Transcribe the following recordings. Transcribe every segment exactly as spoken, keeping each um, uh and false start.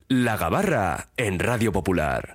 La Gabarra en Radio Popular.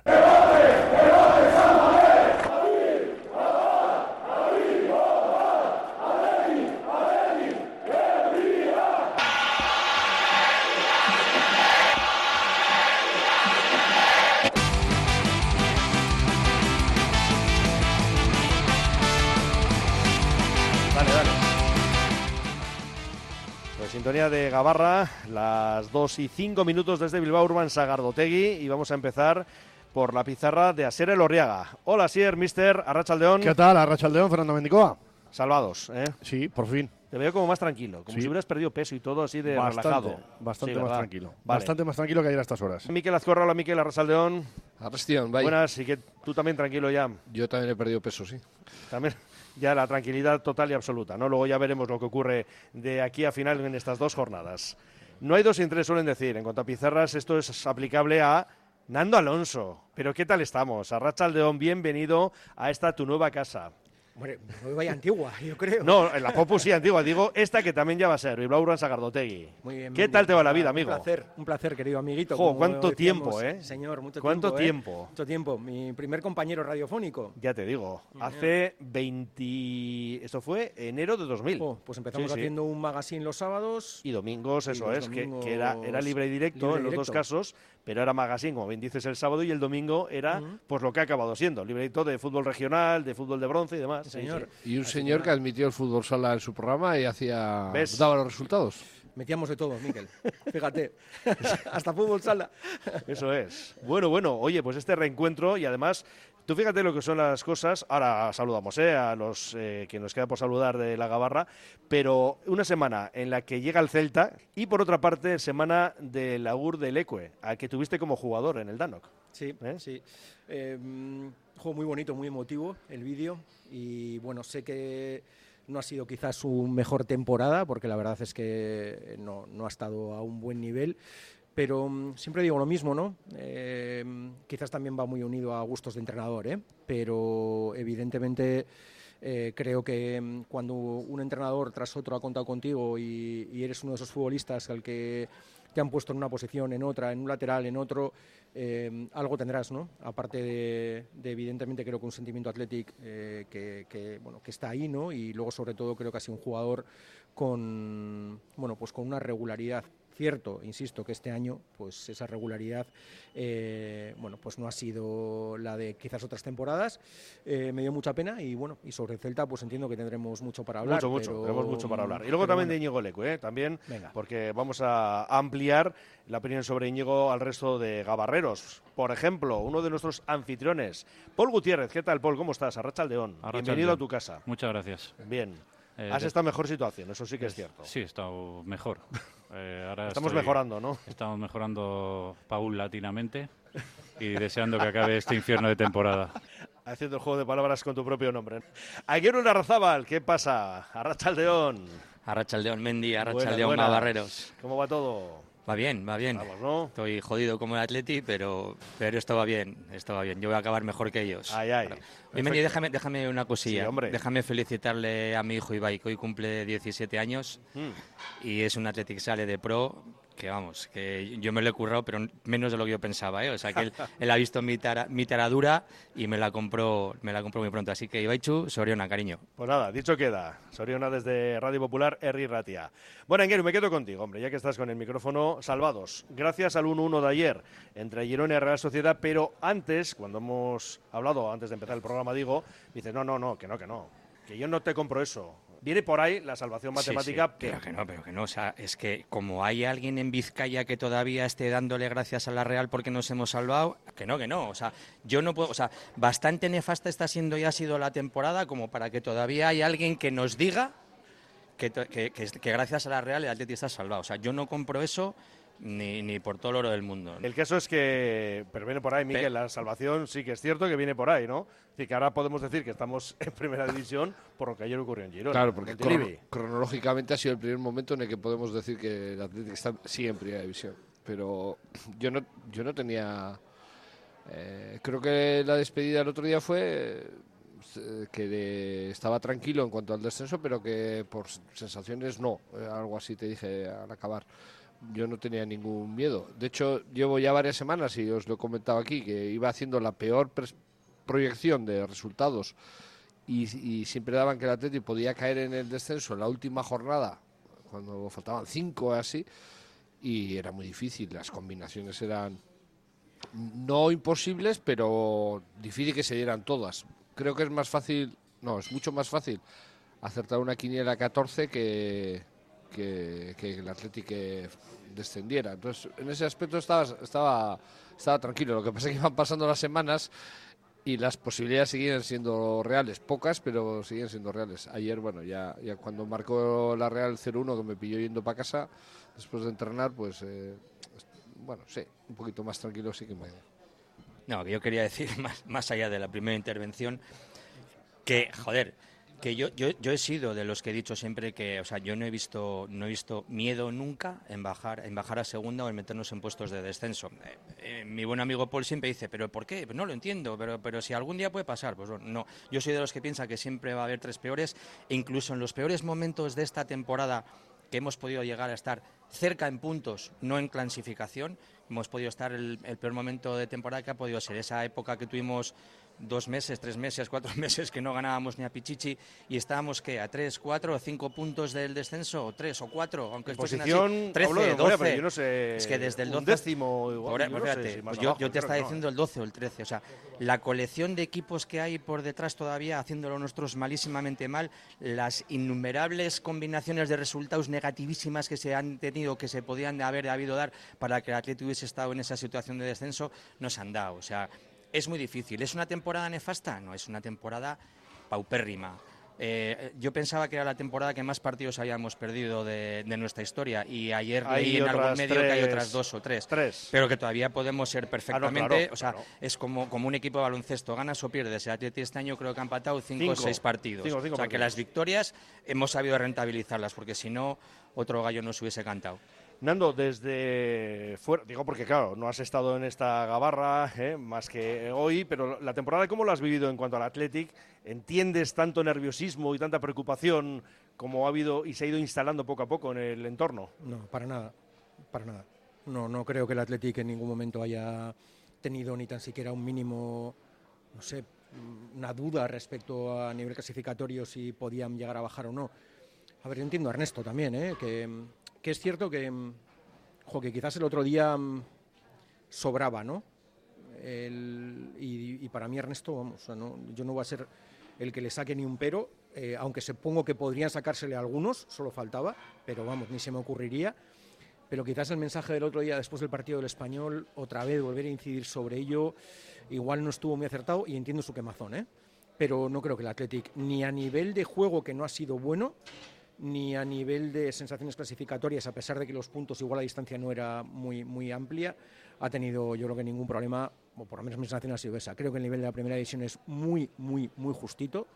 Sintonía de Gabarra, las dos y cinco minutos desde Bilbao Urban Sagardotegui, y vamos a empezar por la pizarra de Asier Elorriaga. Hola Asier, mister, Arratsaldeon. ¿Qué tal, Arratsaldeon, Fernando Mendicoa? Salvados, ¿eh? Sí, por fin. Te veo como más tranquilo, como sí. si hubieras perdido peso y todo así de bastante, relajado. Bastante sí, más ¿verdad? tranquilo. Vale. Bastante más tranquilo que ayer a estas horas. Miquel Azcorra, hola Miquel, Arratsaldeon. Arratsaldeon, bye. Buenas, y que tú también tranquilo ya. Yo también he perdido peso, sí. También ya la tranquilidad total y absoluta, ¿no? Luego ya veremos lo que ocurre de aquí a final en estas dos jornadas. No hay dos sin tres, suelen decir. En cuanto a pizarras, esto es aplicable a Nando Alonso. Pero ¿qué tal estamos? Arratsaldeon, bienvenido a esta tu nueva casa. Hombre, no vaya antigua, yo creo. No, en la Popu sí antigua, digo esta que también ya va a ser, Bilbao Urban Sagardotegui. Muy bien. ¿Qué muy tal bien. te va la vida, amigo? Un placer, un placer, querido amiguito. Jo, cuánto decíamos, tiempo, ¿eh? Señor, mucho ¿Cuánto tiempo. tiempo? ¿eh? Mucho tiempo. Mi primer compañero radiofónico. Ya te digo, hace veinte... Esto fue enero de dos mil. Oh, pues empezamos sí, sí. haciendo un magazine los sábados. Y domingos, eso y es, domingos... que, que era, era libre y directo libre en los directo. dos casos, pero era magazine, como bien dices, el sábado, y el domingo era uh-huh. pues lo que ha acabado siendo, libre y directo de fútbol regional, de fútbol de bronce y demás. Señor. Sí, sí. Y un Así señor que, que admitió el fútbol sala en su programa y hacía ¿Ves? daba los resultados. Metíamos de todo, Miquel. Fíjate. Hasta fútbol sala. Eso es. Bueno, bueno, oye, pues este reencuentro y además, tú fíjate lo que son las cosas. Ahora saludamos ¿eh? a los eh, que nos queda por saludar de la Gabarra, pero una semana en la que llega el Celta y por otra parte, semana del Agur del Ecue, a que tuviste como jugador en el Danok. Sí, ¿Eh? sí. Eh, un juego muy bonito, muy emotivo, el vídeo. Y bueno, sé que no ha sido quizás su mejor temporada, porque la verdad es que no, no ha estado a un buen nivel. Pero um, siempre digo lo mismo, ¿no? Eh, quizás también va muy unido a gustos de entrenador, ¿eh? Pero evidentemente eh, creo que um, cuando un entrenador tras otro ha contado contigo y, y eres uno de esos futbolistas al que te han puesto en una posición, en otra, en un lateral, en otro, eh, algo tendrás, ¿no? Aparte de, de evidentemente, creo que un sentimiento atlético eh, que, que, bueno, que está ahí, ¿no? Y luego, sobre todo, creo que ha sido un jugador con, bueno, pues con una regularidad. Cierto, insisto, que este año pues esa regularidad eh, bueno, pues no ha sido la de quizás otras temporadas. Eh, me dio mucha pena y bueno, y sobre el Celta pues entiendo que tendremos mucho para hablar. Mucho, mucho, pero, tenemos mucho para hablar. Y luego también bueno. de Íñigo Lecu, ¿eh? También, Venga. Porque vamos a ampliar la opinión sobre Íñigo al resto de gabarreros. Por ejemplo, uno de nuestros anfitriones, Paul Gutiérrez. ¿Qué tal, Paul? ¿Cómo estás? Arratsaldeon. Arratsaldeon. Bienvenido a tu casa. Muchas gracias. Bien. Eh, Has de... estado en mejor situación, eso sí que es cierto. Sí, he estado mejor. Eh, ahora Estamos estoy... mejorando, ¿no? Estamos mejorando paulatinamente y deseando que acabe este infierno de temporada. Haciendo el juego de palabras con tu propio nombre. Aguero Larrazábal, ¿qué pasa? Arratsaldeon. Arratsaldeon, Mendy, Arratsaldeon, Gabarreros. ¿Cómo va todo? Va bien, va bien. Vamos, ¿no? Estoy jodido como el Atleti, pero, pero esto va bien, esto va bien. Yo voy a acabar mejor que ellos. Ay, ay. Oye, Mendy, déjame, déjame una cosilla. Sí, hombre. Déjame felicitarle a mi hijo Ibai, que hoy cumple diecisiete años mm. y es un Athletic sale de pro, que vamos, que yo me lo he currado, pero menos de lo que yo pensaba, ¿eh? O sea, que él, él ha visto mi, tara, mi taradura y me la compró me la compró muy pronto. Así que Ibaichu, Soriona, cariño. Pues nada, dicho queda. Soriona desde Radio Popular, Herri Ratia. Bueno, Enguero, me quedo contigo, hombre, ya que estás con el micrófono. Salvados. Gracias al uno uno de ayer entre Girona y Real Sociedad, pero antes, cuando hemos hablado, antes de empezar el programa, digo, dices, no, no, no, que no, que no, que yo no te compro eso. Viene por ahí la salvación matemática. Sí, sí, pero que no, pero que no. O sea, es que como hay alguien en Vizcaya que todavía esté dándole gracias a la Real porque nos hemos salvado, que no, que no. O sea, yo no puedo. O sea, bastante nefasta está siendo y ha sido la temporada como para que todavía hay alguien que nos diga que, que, que, que gracias a la Real el Atleti está salvado. O sea, yo no compro eso. Ni, ni por todo el oro del mundo. El caso es que, pero viene por ahí, Miguel, la salvación sí que es cierto que viene por ahí, ¿no? Es decir, que ahora podemos decir que estamos en primera división por lo que ayer ocurrió en Girona. Claro, porque crono, cronológicamente ha sido el primer momento en el que podemos decir que el Atlético está sí en primera división. Pero yo no, yo no tenía... Eh, creo que la despedida el otro día fue eh, que de, estaba tranquilo en cuanto al descenso, pero que por sensaciones no. Eh, algo así te dije al acabar. yo no tenía ningún miedo. De hecho, llevo ya varias semanas, y os lo he comentado aquí, que iba haciendo la peor proyección de resultados y, y siempre daban que el Atlético podía caer en el descenso en la última jornada, cuando faltaban cinco o así, y era muy difícil. Las combinaciones eran no imposibles, pero difícil que se dieran todas. Creo que es más fácil, no, es mucho más fácil acertar una quiniela catorce que, que, que el Atlético que descendiera. Entonces, en ese aspecto estaba, estaba, estaba tranquilo. Lo que pasa es que iban pasando las semanas y las posibilidades seguían siendo reales, pocas, pero siguen siendo reales. Ayer, bueno, ya, ya cuando marcó la Real cero uno, que me pilló yendo para casa después de entrenar, pues, eh, bueno, sí, un poquito más tranquilo sí que me... No, que yo quería decir, más, más allá de la primera intervención, que, joder, que yo, yo, yo he sido de los que he dicho siempre que, o sea, yo no he visto no he visto miedo nunca en bajar en bajar a segunda o en meternos en puestos de descenso. Eh, eh, mi buen amigo Paul siempre dice, ¿pero por qué? No lo entiendo, pero, pero si algún día puede pasar. Pues bueno, no, yo soy de los que piensa que siempre va a haber tres peores, e incluso en los peores momentos de esta temporada, que hemos podido llegar a estar cerca en puntos, no en clasificación, hemos podido estar el, el peor momento de temporada que ha podido ser esa época que tuvimos dos meses, tres meses, cuatro meses que no ganábamos ni a Pichichi y estábamos ¿qué? A tres, cuatro o cinco puntos del descenso, o tres o cuatro, aunque fuesen así, trece, doce. Yo no sé, es que desde el doce, un décimo igual, por, yo, fíjate, no sé si más pues yo, abajo, yo te estaba no, diciendo ¿eh? el doce o el trece, o sea, la colección de equipos que hay por detrás todavía haciéndolo nosotros malísimamente mal, las innumerables combinaciones de resultados negativísimas que se han tenido, que se podían haber habido dar para que el Atlético hubiese estado en esa situación de descenso, no se han dado, o sea, es muy difícil. ¿Es una temporada nefasta? No, es una temporada paupérrima. Eh, yo pensaba que era la temporada que más partidos habíamos perdido de, de nuestra historia, y ayer hay leí en algún medio tres, que hay otras dos o tres, tres. pero que todavía podemos ser perfectamente, ah, no, claro, o sea, claro. es como, como un equipo de baloncesto, ganas o pierdes. El Atlético este año creo que ha empatado cinco, cinco o seis partidos, cinco, cinco o sea, que partidos. las victorias hemos sabido rentabilizarlas, porque si no, otro gallo nos hubiese cantado. Nando, desde fuera, digo porque claro, no has estado en esta gabarra ¿eh? más que hoy, pero la temporada, ¿cómo la has vivido en cuanto al Athletic? ¿Entiendes tanto nerviosismo y tanta preocupación como ha habido y se ha ido instalando poco a poco en el entorno? No, para nada, para nada. No, no creo que el Athletic en ningún momento haya tenido ni tan siquiera un mínimo, no sé, una duda respecto a nivel clasificatorio si podían llegar a bajar o no. A ver, yo entiendo a Ernesto también, ¿eh? que, que es cierto que, jo, que quizás el otro día sobraba, ¿no? El, y, y para mí Ernesto, vamos, o sea, no, yo no voy a ser el que le saque ni un pero, eh, aunque supongo que podrían sacársele a algunos, solo faltaba, pero vamos, ni se me ocurriría. Pero quizás el mensaje del otro día después del partido del Español, otra vez volver a incidir sobre ello, igual no estuvo muy acertado, y entiendo su quemazón, ¿eh? Pero no creo que el Athletic, ni a nivel de juego, que no ha sido bueno, ni a nivel de sensaciones clasificatorias, a pesar de que los puntos, igual la distancia no era muy, muy amplia, ha tenido yo creo que ningún problema, o por lo menos mi sensación ha sido esa. Creo que el nivel de la primera división es muy, muy, muy justito,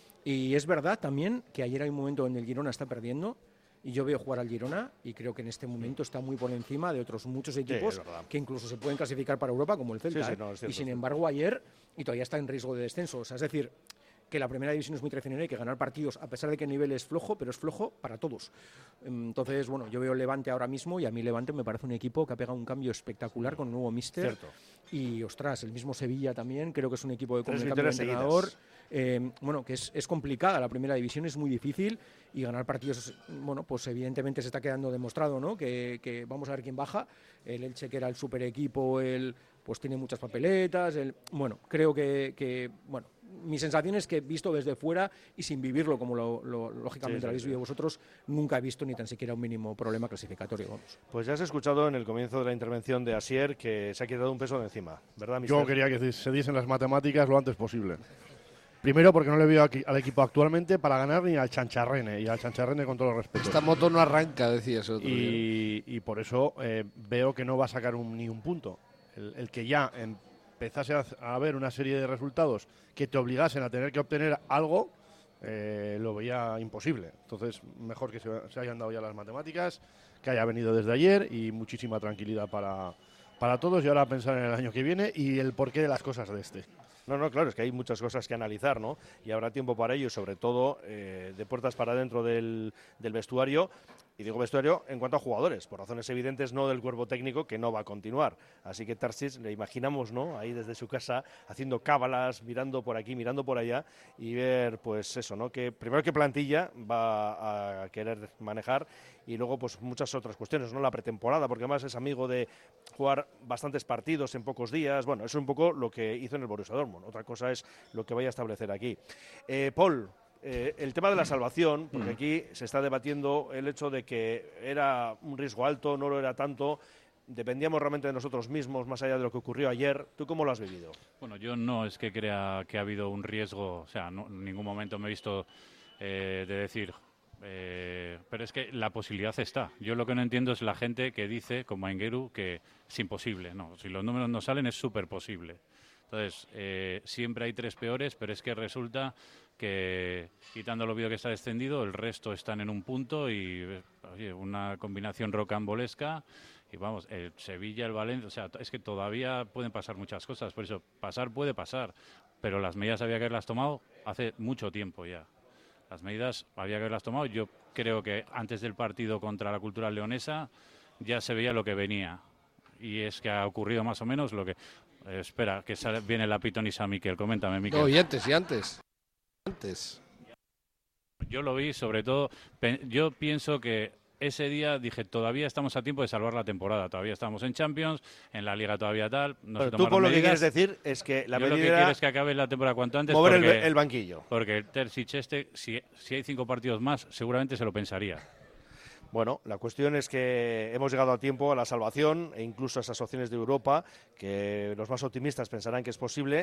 y es verdad también que ayer hay un momento donde el Girona está perdiendo, y yo veo jugar al Girona y creo que en este momento está muy por encima de otros muchos equipos sí, que incluso se pueden clasificar para Europa, como el Celta, sí, sí, ¿eh? no, es cierto, y sin es embargo ayer, y todavía está en riesgo de descenso, o sea, es decir, que la primera división es muy traicionera y que ganar partidos, a pesar de que el nivel es flojo, pero es flojo para todos. Entonces, bueno, yo veo Levante ahora mismo, y a mí Levante me parece un equipo que ha pegado un cambio espectacular con un nuevo míster. Cierto. Y, ostras, el mismo Sevilla también, creo que es un equipo de Tres cambio de victorias entrenador. seguidas. Eh, bueno, que es, es complicada, la primera división es muy difícil, y ganar partidos, bueno, pues evidentemente se está quedando demostrado, ¿no? Que, que vamos a ver quién baja. El Elche, que era el super equipo, el, pues tiene muchas papeletas. El, bueno, creo que, que, bueno, mi sensación es que, visto desde fuera y sin vivirlo, como lo, lo, lógicamente sí, sí, lo habéis sí. vivido vosotros, nunca he visto ni tan siquiera un mínimo problema clasificatorio. Vamos. Pues ya has escuchado en el comienzo de la intervención de Asier que se ha quitado un peso de encima, ¿verdad, mister? Yo quería que se diesen las matemáticas lo antes posible. Primero, porque no le veo aquí, al equipo actualmente para ganar ni al Chancharrene, y al Chancharrene con todos los respetos. Esta moto no arranca, decías el otro día. Y, y por eso eh, veo que no va a sacar un, ni un punto. El, el que ya empezase a, a ver una serie de resultados que te obligasen a tener que obtener algo, eh, lo veía imposible. Entonces, mejor que se, se hayan dado ya las matemáticas, que haya venido desde ayer, y muchísima tranquilidad para, para todos, y ahora a pensar en el año que viene y el porqué de las cosas de este. No, no, claro, es que hay muchas cosas que analizar, ¿no? Y habrá tiempo para ello, sobre todo eh, de puertas para adentro del, del vestuario. Y digo vestuario en cuanto a jugadores, por razones evidentes no del cuerpo técnico, que no va a continuar. Así que Tarsis, le imaginamos, ¿no?, ahí desde su casa, haciendo cábalas, mirando por aquí, mirando por allá, y ver, pues eso, ¿no?, que primero qué plantilla va a querer manejar, y luego pues muchas otras cuestiones, ¿no?, la pretemporada, porque además es amigo de jugar bastantes partidos en pocos días. Bueno, eso es un poco lo que hizo en el Borussia Dortmund. Otra cosa es lo que vaya a establecer aquí. Eh, Paul, Eh, el tema de la salvación, porque aquí se está debatiendo el hecho de que era un riesgo alto, no lo era tanto, dependíamos realmente de nosotros mismos, más allá de lo que ocurrió ayer. ¿Tú cómo lo has vivido? Bueno, yo no es que crea que ha habido un riesgo, o sea, no, en ningún momento me he visto eh, de decir, eh, pero es que la posibilidad está. Yo lo que no entiendo es la gente que dice, como Aingeru, que es imposible. No, si los números no salen es súper posible. Entonces, eh, siempre hay tres peores, pero es que resulta que, quitando el Oviedo que está descendido, el resto están en un punto y oye, una combinación rocambolesca. Y vamos, el Sevilla, el Valencia, o sea, es que todavía pueden pasar muchas cosas. Por eso, pasar puede pasar, pero las medidas había que haberlas tomado hace mucho tiempo ya. Las medidas había que haberlas tomado. Yo creo que antes del partido contra la Cultural Leonesa ya se veía lo que venía. Y es que ha ocurrido más o menos lo que... Eh, espera, que sale, viene la pitonisa Miquel. Coméntame, Miquel. No, y antes, y antes. Antes. Yo lo vi, sobre todo, pe- yo pienso que ese día dije, todavía estamos a tiempo de salvar la temporada, todavía estamos en Champions, en la Liga todavía tal, no Pero se tú, tomaron por lo que medidas. quieres decir es que la Yo lo que medida quiero es que acabe la temporada cuanto antes, mover el, porque, el banquillo. porque el Terzic este, si, si hay cinco partidos más, seguramente se lo pensaría. Bueno, la cuestión es que hemos llegado a tiempo a la salvación e incluso a esas opciones de Europa, que los más optimistas pensarán que es posible,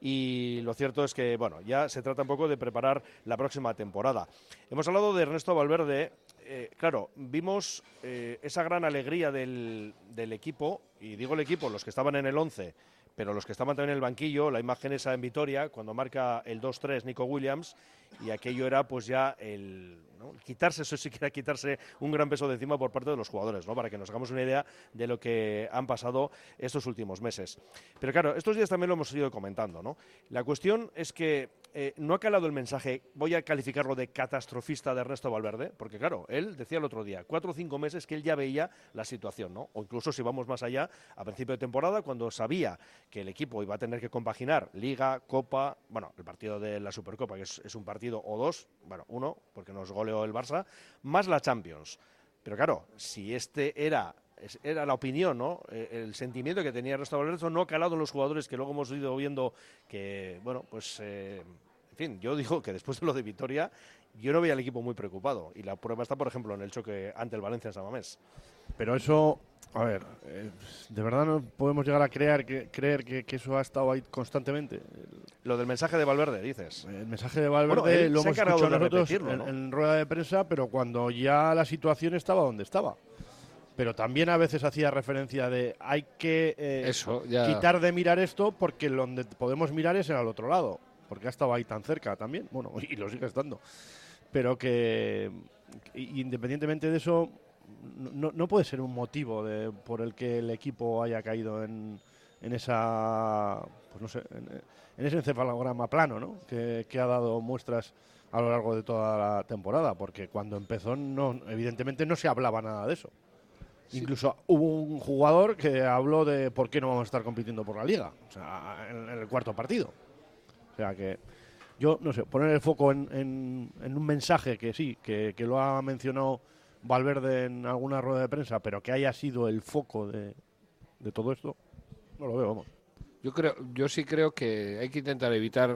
y lo cierto es que, bueno, ya se trata un poco de preparar la próxima temporada. Hemos hablado de Ernesto Valverde. Eh, claro, vimos eh, esa gran alegría del, del equipo, y digo el equipo, los que estaban en el once, pero los que estaban también en el banquillo, la imagen esa en Vitoria, cuando marca el dos tres Nico Williams, y aquello era pues ya el, ¿no?, el quitarse, eso sí que era quitarse un gran peso de encima por parte de los jugadores, ¿no?, para que nos hagamos una idea de lo que han pasado estos últimos meses. Pero claro, estos días también lo hemos ido comentando, ¿no? La cuestión es que eh, no ha calado el mensaje, voy a calificarlo de catastrofista, de Ernesto Valverde, porque claro, él decía el otro día, cuatro o cinco meses que él ya veía la situación, ¿no? O incluso si vamos más allá, a principio de temporada, cuando sabía que el equipo iba a tener que compaginar Liga, Copa, bueno, el partido de la Supercopa, que es, es un partido o dos, bueno, uno, porque nos goleó el Barça, más la Champions. Pero claro, si este era, era la opinión, ¿no?, el sentimiento que tenía Ernesto Valverde, no ha calado en los jugadores, que luego hemos ido viendo que, bueno, pues, eh, en fin, yo digo que después de lo de Vitoria, yo no veía al equipo muy preocupado. Y la prueba está, por ejemplo, en el choque ante el Valencia en San Mamés. Pero eso, a ver, eh, ¿de verdad no podemos llegar a creer que, creer que, que eso ha estado ahí constantemente? Lo del mensaje de Valverde, dices. El mensaje de Valverde Bueno, él lo se ha hemos encargado escuchado de nosotros repetirlo, en, ¿no? en rueda de prensa, pero cuando ya la situación estaba donde estaba. Pero también a veces hacía referencia de hay que eh, Eso, ya. quitar de mirar esto porque donde podemos mirar es en el otro lado, porque ha estado ahí tan cerca también, bueno, y lo sigue estando. Pero que, que independientemente de eso, no, no puede ser un motivo de, por el que el equipo haya caído en, en esa, pues no sé, en, en ese encefalograma plano, ¿no?, que, que ha dado muestras a lo largo de toda la temporada, porque cuando empezó, no, evidentemente no se hablaba nada de eso. Sí. Incluso hubo un jugador que habló de por qué no vamos a estar compitiendo por la Liga, o sea, en, en el cuarto partido. O sea que yo, no sé, poner el foco en, en, en un mensaje que sí, que, que lo ha mencionado Valverde en alguna rueda de prensa, pero que haya sido el foco de, de todo esto, no lo veo, vamos. Yo creo, yo sí creo que hay que intentar evitar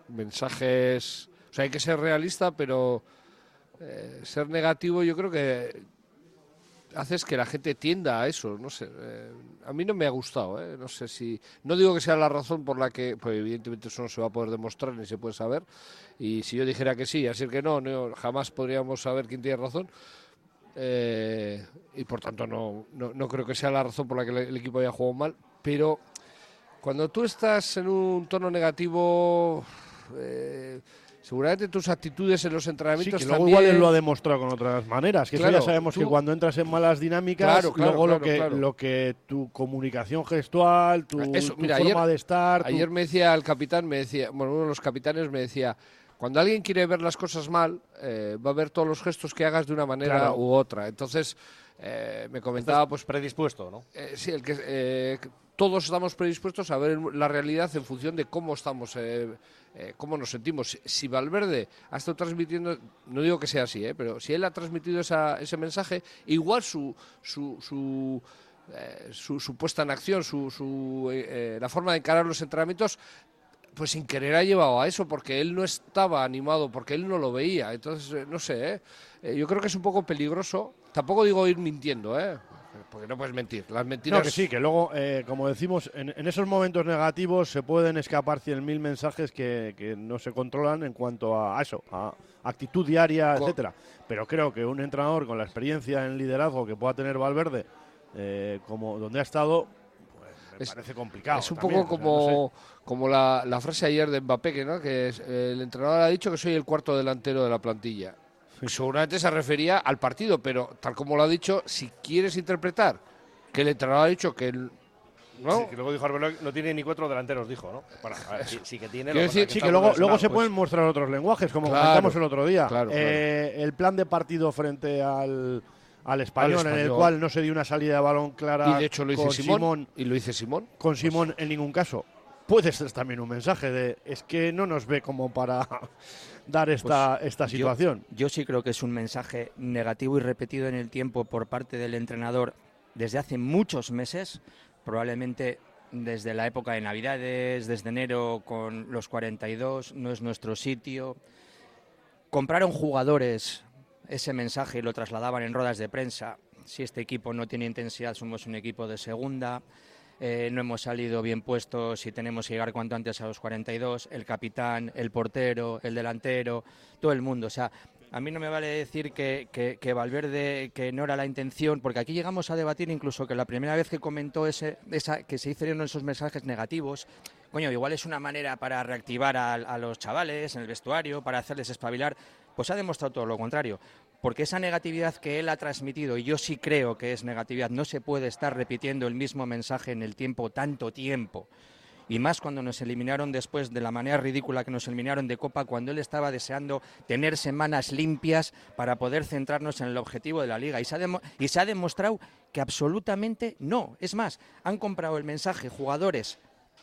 mensajes, o sea, hay que ser realista, pero eh, ser negativo yo creo que haces que la gente tienda a eso, no sé, eh, a mí no me ha gustado, eh, no sé si, no digo que sea la razón por la que, pues evidentemente eso no se va a poder demostrar ni se puede saber, y si yo dijera que sí, así que no, no jamás podríamos saber quién tiene razón, eh, y por tanto no, no, no creo que sea la razón por la que el, el equipo haya jugado mal, pero cuando tú estás en un tono negativo, eh, seguramente tus actitudes en los Sí, entrenamientos que luego también... igual él lo ha demostrado con otras maneras. Que Claro, eso ya sabemos tú- que cuando entras en malas dinámicas, Claro, claro, luego lo, claro, que, claro. lo que tu comunicación gestual, tu, Eso, tu mira, forma ayer- de estar... tu- Ayer me decía el capitán, me decía, bueno, uno de los capitanes me decía, cuando alguien quiere ver las cosas mal, eh, va a ver todos los gestos que hagas de una manera Claro. u otra. Entonces, eh, me comentaba, pues, predispuesto, ¿no? eh, sí, el que eh, que todos estamos predispuestos a ver la realidad en función de cómo estamos, eh, eh, cómo nos sentimos. Si, si Valverde ha estado transmitiendo, no digo que sea así, eh, pero si él ha transmitido esa, ese mensaje, igual su su, su Eh, su, su puesta en acción, su, su eh, la forma de encarar los entrenamientos, pues sin querer ha llevado a eso, porque él no estaba animado, porque él no lo veía. Entonces, eh, no sé, ¿eh? Eh, yo creo que es un poco peligroso. Tampoco digo ir mintiendo, ¿eh? Porque no puedes mentir. Las mentiras... No, que sí, que luego, eh, como decimos, en, en esos momentos negativos se pueden escapar cien mil mensajes que, que no se controlan en cuanto a eso, a actitud diaria, Co- etcétera. Pero creo que un entrenador con la experiencia en liderazgo que pueda tener Valverde, eh, como donde ha estado, pues, me Es- parece complicado. Es un también, poco o sea, como, no sé. como la, la frase ayer de Mbappé, que, ¿no? que es, eh, el entrenador ha dicho que soy el cuarto delantero de la plantilla. Seguramente se refería al partido, pero tal como lo ha dicho, si quieres interpretar que el entrenador ha dicho que el, ¿no? Sí, que luego dijo Arbeloa que no tiene ni cuatro delanteros, dijo, ¿no? Bueno, a ver, sí, sí que tiene. Quiero lo que pasa decir, es Sí, está que luego, muy luego se lesionado, pueden pues. mostrar otros lenguajes, como Claro, comentamos el otro día. claro, Eh, el plan de partido frente al, al español, en el Español. cual no se dio una salida de balón clara Y de hecho lo dice con Simón, Simón, y lo dice Simón. con Simón en ningún caso. Puede ser también un mensaje de es que no nos ve como para dar esta, esta Yo- situación. Yo, sí creo que es un mensaje negativo y repetido en el tiempo por parte del entrenador desde hace muchos meses, probablemente desde la época de Navidades, desde enero con los cuarenta y dos, no es nuestro sitio. Compraron jugadores ese mensaje y lo trasladaban en ruedas de prensa. Si este equipo no tiene intensidad, somos un equipo de segunda. Eh, no hemos salido bien puestos y tenemos que llegar cuanto antes a los cuarenta y dos. El capitán, el portero, el delantero, todo el mundo. O sea, a mí no me vale decir que, que, que Valverde, que no era la intención, porque aquí llegamos a debatir incluso que la primera vez que comentó ese, esa, que se hicieron esos mensajes negativos, coño, igual es una manera para reactivar a, a los chavales en el vestuario, para hacerles espabilar. Pues ha demostrado todo lo contrario. Porque esa negatividad que él ha transmitido, y yo sí creo que es negatividad, no se puede estar repitiendo el mismo mensaje en el tiempo, tanto tiempo. Y más cuando nos eliminaron después de la manera ridícula que nos eliminaron de Copa, cuando él estaba deseando tener semanas limpias para poder centrarnos en el objetivo de la Liga. Y se ha, demo- y se ha demostrado que absolutamente no. Es más, han comprado el mensaje jugadores,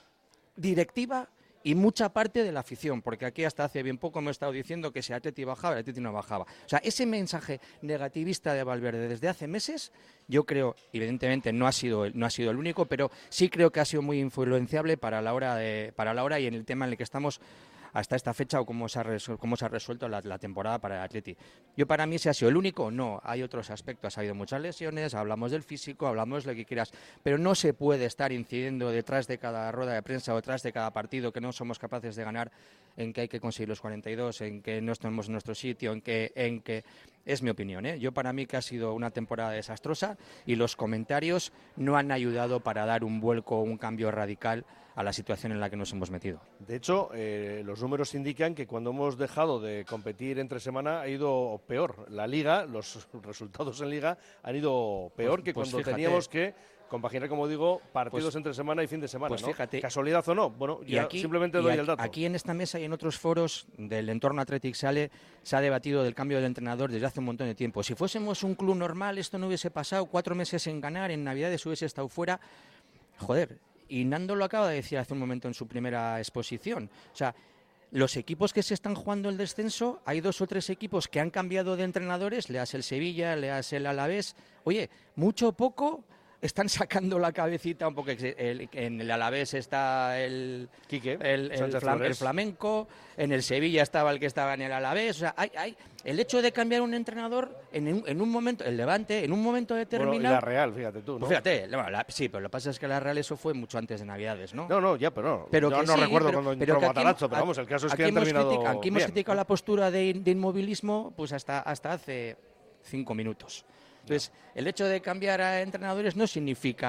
directiva y mucha parte de la afición, porque aquí hasta hace bien poco hemos estado diciendo que si Atleti bajaba, el Atleti no bajaba. O sea, ese mensaje negativista de Valverde desde hace meses, yo creo, evidentemente no ha sido el, no ha sido el único, pero sí creo que ha sido muy influenciable para la hora de, para la hora y en el tema en el que estamos hasta esta fecha o cómo se ha, resol- cómo se ha resuelto la, la temporada para el Atleti. Yo para mí ese ha sido el único, no, hay otros aspectos, ha habido muchas lesiones, hablamos del físico, hablamos de lo que quieras, pero no se puede estar incidiendo detrás de cada rueda de prensa o detrás de cada partido que no somos capaces de ganar, en que hay que conseguir los cuarenta y dos, en que no estamos en nuestro sitio, en que, en que es mi opinión, ¿eh? Yo para mí que ha sido una temporada desastrosa y los comentarios no han ayudado para dar un vuelco o un cambio radical a la situación en la que nos hemos metido. De hecho, eh, los números indican que cuando hemos dejado de competir entre semana ha ido peor. La Liga, los resultados en Liga han ido peor Pues- que pues cuando fíjate. teníamos que compaginar, como digo, partidos Pues- entre semana y fin de semana. pues ¿no? fíjate. ¿Casualidad o no? Bueno, Y ya aquí, simplemente y doy aquí, el dato. aquí en esta mesa y en otros foros del entorno Athletic Sale se ha debatido del cambio del entrenador desde hace un montón de tiempo. Si fuésemos un club normal, esto no hubiese pasado, cuatro meses en ganar, en Navidades hubiese estado fuera. Joder, y Nando lo acaba de decir hace un momento en su primera exposición. O sea, los equipos que se están jugando el descenso, hay dos o tres equipos que han cambiado de entrenadores, leas el Sevilla, leas el Alavés. Oye, mucho o poco están sacando la cabecita un poco. El- en el Alavés está el, Quique, el, el Sánchez flam- Flores. el flamenco, en el Sevilla estaba el que estaba en el Alavés. O sea, hay, hay, el hecho de cambiar un entrenador en un, en un momento, el Levante, en un momento Bueno, y determinado. la Real, fíjate tú, ¿no? Pues fíjate, la- la- sí, pero lo que pasa es que la Real eso fue mucho antes de Navidades, ¿no? No, no, ya, pero no. Pero Yo que no sí, recuerdo pero- cuando pero entró que aquí- Matarazzo, pero vamos, el caso es que aquí han hemos terminado critica- Aquí hemos bien. criticado la postura de, de inmovilismo pues hasta, hasta hace cinco minutos. Entonces, el hecho de cambiar a entrenadores no significa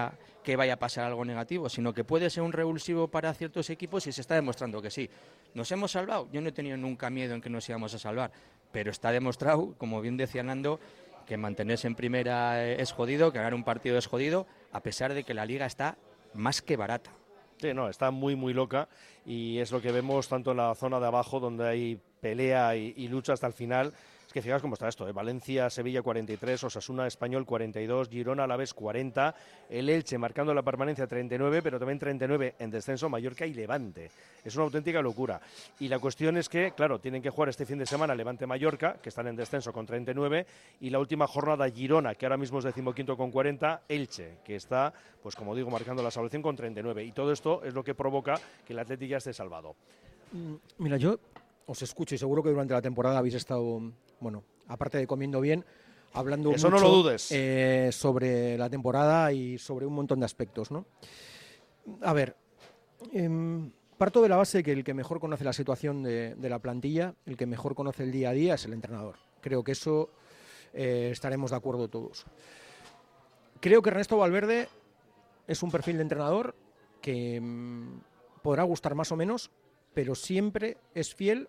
que vaya a pasar algo negativo, sino que puede ser un revulsivo para ciertos equipos y se está demostrando que sí. ¿Nos hemos salvado? Yo no he tenido nunca miedo en que nos íbamos a salvar, pero está demostrado, como bien decía Nando, que mantenerse en primera es jodido, que ganar un partido es jodido, a pesar de que la liga está más que barata. Sí, no, está muy, muy loca y es lo que vemos tanto en la zona de abajo, donde hay pelea y, y lucha hasta el final. Es que fijaos cómo está esto, ¿eh? Valencia, Sevilla cuarenta y tres, Osasuna, Español cuarenta y dos, Girona, Alavés cuarenta, el Elche marcando la permanencia treinta y nueve, pero también treinta y nueve en descenso, Mallorca y Levante. Es una auténtica locura. Y la cuestión es que, claro, tienen que jugar este fin de semana Levante-Mallorca, que están en descenso con treinta y nueve, y la última jornada Girona, que ahora mismo es decimoquinto con cuarenta, Elche, que está, pues como digo, marcando la salvación con treinta y nueve. Y todo esto es lo que provoca que el Athletic ya esté salvado. Mira, yo os escucho y seguro que durante la temporada habéis estado, bueno, aparte de comiendo bien, hablando Eso mucho no lo dudes. Eh, sobre la temporada y sobre un montón de aspectos, ¿no? A ver, eh, parto de la base que el que mejor conoce la situación de, de la plantilla, el que mejor conoce el día a día es el entrenador. Creo que eso eh, estaremos de acuerdo todos. Creo que Ernesto Valverde es un perfil de entrenador que mmm, podrá gustar más o menos, pero siempre es fiel